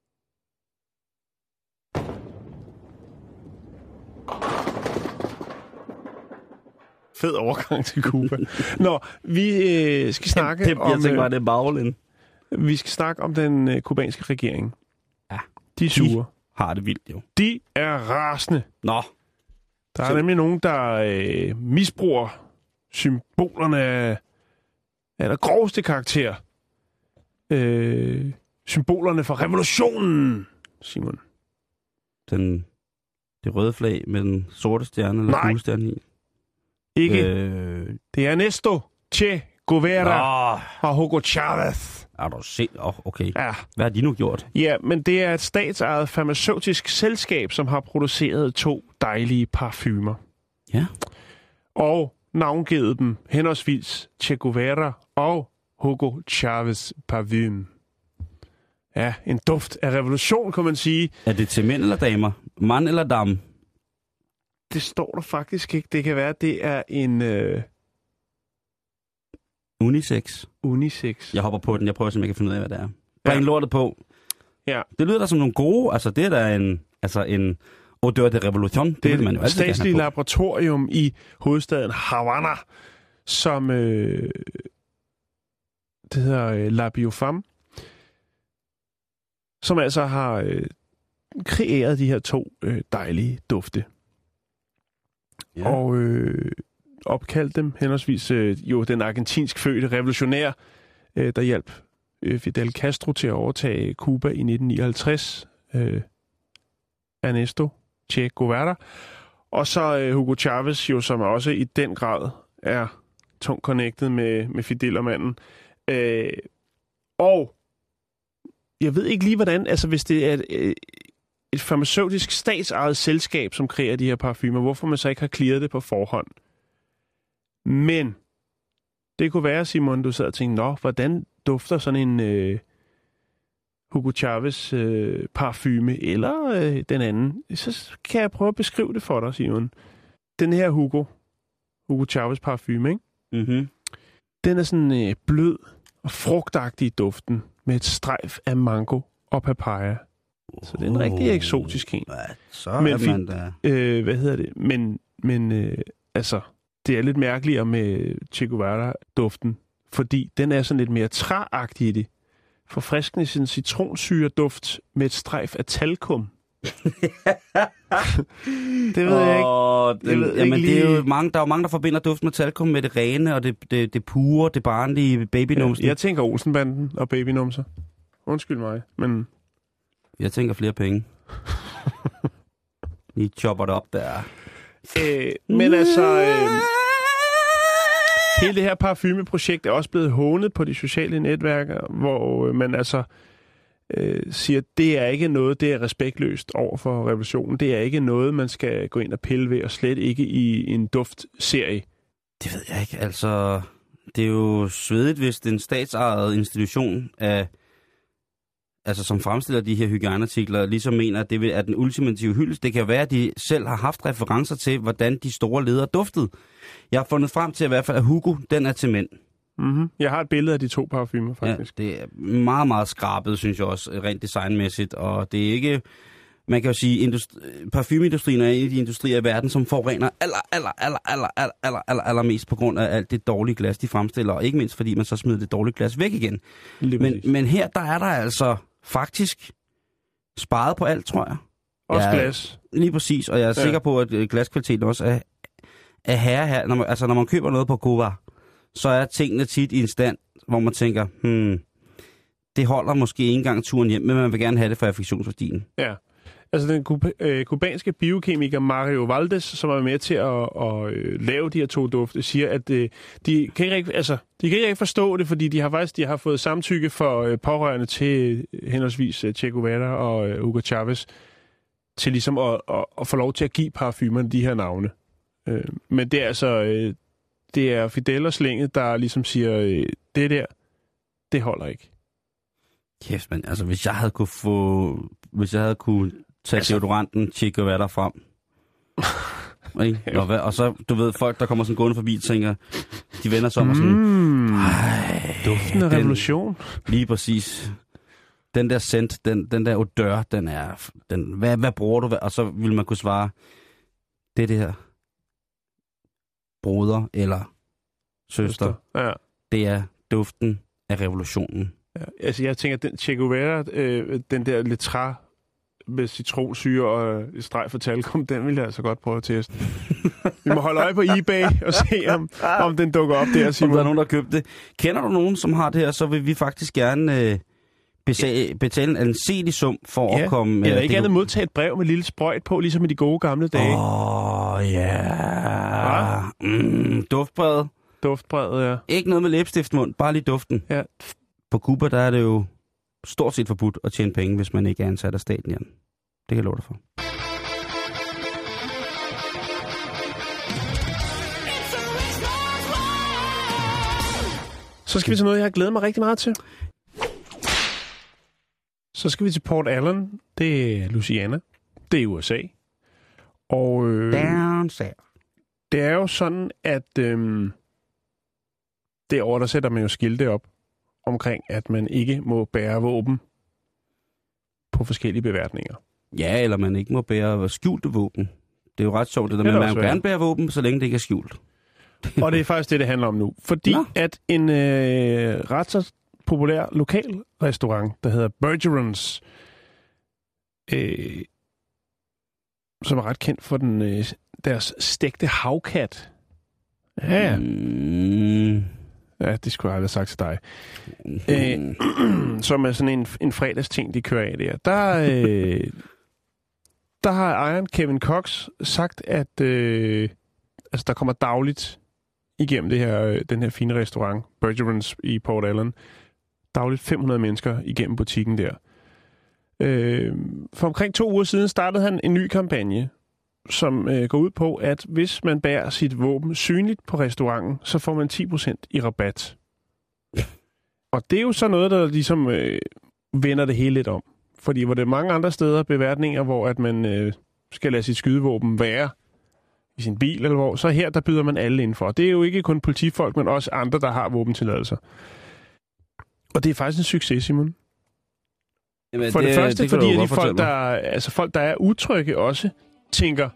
Fed overgang til Cuba. Nå, vi øh, skal snakke det, om... Jeg tænker bare, det er baglen. Vi skal snakke om den øh, kubanske regering. Ja. De er sure. De har det vildt, jo. De er rasende. Nå. Der er Så... nemlig nogen, der øh, misbruger symbolerne af der groveste karakter. Øh, symbolerne for revolutionen, Simon. Den, det røde flag med den sorte stjerne eller gule stjerne i. Ikke. Øh... Det er Ernesto Che Guevara oh. og Hugo Chavez. Er du set? Oh, okay. Ja. Hvad har de nu gjort? Ja, men det er et statsejet farmaceutisk selskab, som har produceret to dejlige parfumer. Ja. Og navngivet dem henholdsvis Che Guevara og Hugo Chavez parfume. Ja, en duft af revolution, kan man sige. Er det til mænd eller damer? Mand eller dam? Det står der faktisk ikke. Det kan være, at det er en... Øh... Unisex. Unisex. Jeg hopper på den. Jeg prøver simpelthen ikke at finde ud af, hvad det er. Bring ja. lortet på. Ja. Det lyder da som nogle gode... Altså, det er da en... Altså, en odør de revolution. Det, det er man jo et statsligt laboratorium i hovedstaden Havana, som... Øh... Det hedder øh, La Biofam, som altså har øh, kreeret de her to øh, dejlige dufte. Ja. Og øh, opkaldt dem henholdsvis øh, jo den argentinsk fødte revolutionær, øh, der hjalp øh, Fidel Castro til at overtage Cuba i nitten nioghalvtreds. Øh, Ernesto Che Guevara. Og så øh, Hugo Chavez, jo, som også i den grad er tungt connected med, med Fidel og manden. Øh, og jeg ved ikke lige, hvordan, altså hvis det er et, et farmaceutisk statsejet selskab, som kreerer de her parfumer, hvorfor man så ikke har clearet det på forhånd. Men det kunne være, Simon, du sad og tænkte, nå, hvordan dufter sådan en øh, Hugo Chavez øh, parfume, eller øh, den anden? Så kan jeg prøve at beskrive det for dig, Simon. Den her Hugo, Hugo Chavez parfume, ikke? Mhm. Den er sådan øh, blød og frugtagtig i duften, med et strejf af mango og papaya. Så det er en rigtig eksotisk en. Så men, er man da... Øh, hvad hedder det? Men, men øh, altså, det er lidt mærkeligere med Che Guevara-duften, fordi den er sådan lidt mere træagtig i det. Forfriskende i sin citronsyreduft med et strejf af talkum. Det ved jeg ikke. Oh, den, jeg ved jamen, ikke det er lige... jo mange, der er jo mange, der forbinder duft med talkum med det rene og det, det, det pure, det barnlige babynumsen. Ja, jeg tænker Olsenbanden og babynumser. Undskyld mig, men... Jeg tænker flere penge. I chopper det op der. Øh, men altså... Øh, hele det her parfumeprojekt er også blevet hånet på de sociale netværker, hvor man altså... Øh, siger, at det er ikke noget, det er respektløst over for revolutionen. Det er ikke noget, man skal gå ind og pille ved, og slet ikke i en duftserie. Det ved jeg ikke. Altså, det er jo svedigt, hvis det er en statsejet institution af altså som fremstiller de her hygiejneartikler, ligesom mener, at det er den ultimative hyldest. Det kan jo være, at de selv har haft referencer til, hvordan de store ledere duftede. Jeg har fundet frem til i hvert fald, at Hugo, den er til mænd. Mm-hmm. Jeg har et billede af de to parfumer, faktisk. Ja, det er meget, meget skrabet, synes jeg også, rent designmæssigt. Og det er ikke... Man kan jo sige, industri- parfumeindustrien er en af de industrier i verden, som forurener aller, aller, aller, aller, aller, aller, aller, aller mest på grund af alt det dårlige glas, de fremstiller. Og ikke mindst, fordi man så smider det dårlige glas væk igen. Men, men her, der er der altså faktisk sparet på alt, tror jeg. Også jeg er, glas. Lige præcis, og jeg er ja. sikker på, at glaskvaliteten også er, er herre her. Når man, altså, når man køber noget på Kova, så er tingene tit i en stand, hvor man tænker, hmm, det holder måske ikke engang turen hjem, men man vil gerne have det for affektionsværdien. Ja. Altså den kubanske biokemiker Mario Valdes, som er med til at, at, at lave de her to dufte, siger, at de, de, kan ikke, altså, de kan ikke forstå det, fordi de har faktisk de har fået samtykke for pårørende til henholdsvis Che Guevara og Hugo Chavez, til ligesom at, at, at få lov til at give parfumerne de her navne. Men det er altså det er Fidel og Slænget, der ligesom siger, det der, det holder ikke. Kæft, men altså hvis jeg havde kunne få, hvis jeg havde kunne tage altså, deodoranten, tjekke hvad der frem. og, og så, du ved, folk, der kommer sådan gående forbi, tænker, de vender sig om og sådan, mm, duften af revolution. Lige præcis. Den der scent, den, den der odør, den er, den, hvad, hvad bruger du? Og så vil man kunne svare, det er det her. Broder eller søster. Ja. Det er duften af revolutionen. Ja, altså jeg tænker, den Che Guevara, øh, den der lidt træ med citronsyre og et streg for talkum, den vil jeg altså godt prøve at teste. Vi må holde øje på eBay og se, om, om den dukker op der, Simon. Om der er nogen, der har købt det. Kender du nogen, som har det her, så vil vi faktisk gerne øh, betale, betale en anselig sum for ja. at komme... Eller ikke andet modtage et brev med lille sprøjt på, ligesom i de gode gamle dage. Åh, oh, ja. Yeah. Mm, duftbrevet. Duftbrevet, ja. Ikke noget med læbestiftmund, bare lige duften. Ja. På Cuba, der er det jo stort set forbudt at tjene penge, hvis man ikke er ansat af staten igen. Det kan jeg love dig for. Så skal vi til noget, jeg har glædet mig rigtig meget til. Så skal vi til Port Allen. Det er Louisiana. Det er U S A. Og øh, Down south. Det er jo sådan, at øh, derovre, der sætter man jo skilte op omkring, at man ikke må bære våben på forskellige beværtninger. Ja, eller man ikke må bære skjulte våben. Det er jo ret sjovt, det der med, at man gerne bære våben, så længe det ikke er skjult. Og det er faktisk det, det handler om nu. Fordi Nå. at en øh, ret så populær lokal restaurant, der hedder Bergerons, øh, som er ret kendt for den, øh, deres stegte havkat. Ja, mm. ja, det skulle jeg aldrig have sagt til dig. Mm. Øh, som er sådan en, en fredagsting, de kører af der. Der, øh, der har ejeren Kevin Cox sagt, at øh, altså, der kommer dagligt igennem det her, den her fine restaurant, Bergerons i Port Allen, dagligt fem hundrede mennesker igennem butikken der. Øh, for omkring to uger siden startede han en ny kampagne, som øh, går ud på, at hvis man bærer sit våben synligt på restauranten, så får man ti procent i rabat. Og det er jo så noget, der ligesom øh, vender det hele lidt om. Fordi hvor det er mange andre steder, beværtninger, hvor at man øh, skal lade sit skydevåben være i sin bil, eller hvor, så her, der byder man alle indenfor. Det er jo ikke kun politifolk, men også andre, der har våbentilladelser. Og det er faktisk en succes, Simon. Jamen, For det, det første, det fordi at de folk der, altså folk, der er utrygge også, tænker,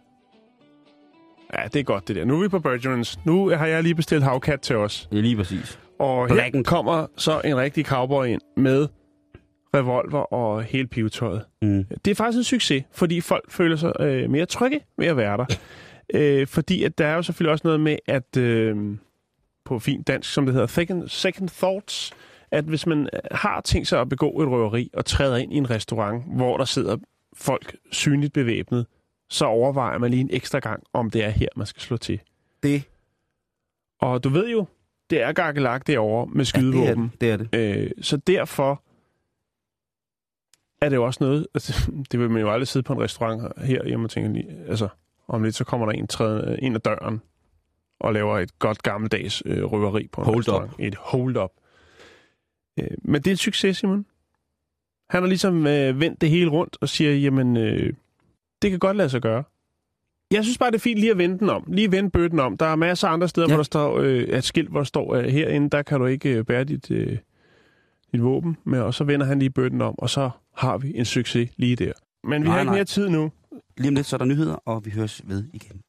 ja, det er godt det der. Nu er vi på Bergerons. Nu har jeg lige bestilt havkat til os. Ja, lige præcis. Og Blacken. Her kommer så en rigtig cowboy ind med revolver og hele pivetøjet. Mm. Det er faktisk en succes, fordi folk føler sig øh, mere trygge ved at være der. øh, fordi at der er jo selvfølgelig også noget med, at øh, på fint dansk, som det hedder, second, second thoughts, at hvis man har tænkt sig at begå et røveri og træder ind i en restaurant, hvor der sidder folk synligt bevæbnet, så overvejer man lige en ekstra gang, om det er her, man skal slå til. Det. Og du ved jo, det er gakkelagt derovre med skydevåben. Ja, det er det. Det er det. Øh, så derfor er det jo også noget, altså, det vil man jo aldrig sidde på en restaurant her, hjemme og tænke lige, altså, om lidt så kommer der en træde ind ad døren og laver et godt gammeldags øh, røveri på en hold restaurant. Up. Et hold-up. Øh, men det er et succes, Simon. Han har ligesom øh, vendt det hele rundt og siger, jamen, øh, det kan godt lade sig gøre. Jeg synes bare, det er fint lige at vende den om. Lige vende bøtten om. Der er masser af andre steder, ja. hvor der står øh, et skilt, hvor der står, øh, herinde, der kan du ikke øh, bære dit, øh, dit våben med, og så vender han lige bøtten om, og så har vi en succes lige der. Men vi nej, har ikke nej. mere tid nu. Lige om lidt, så er der nyheder, og vi høres ved igen.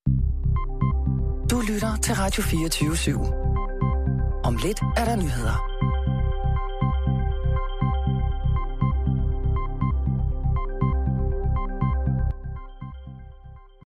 Du lytter til Radio fireogtyve syv. Om lidt er der nyheder.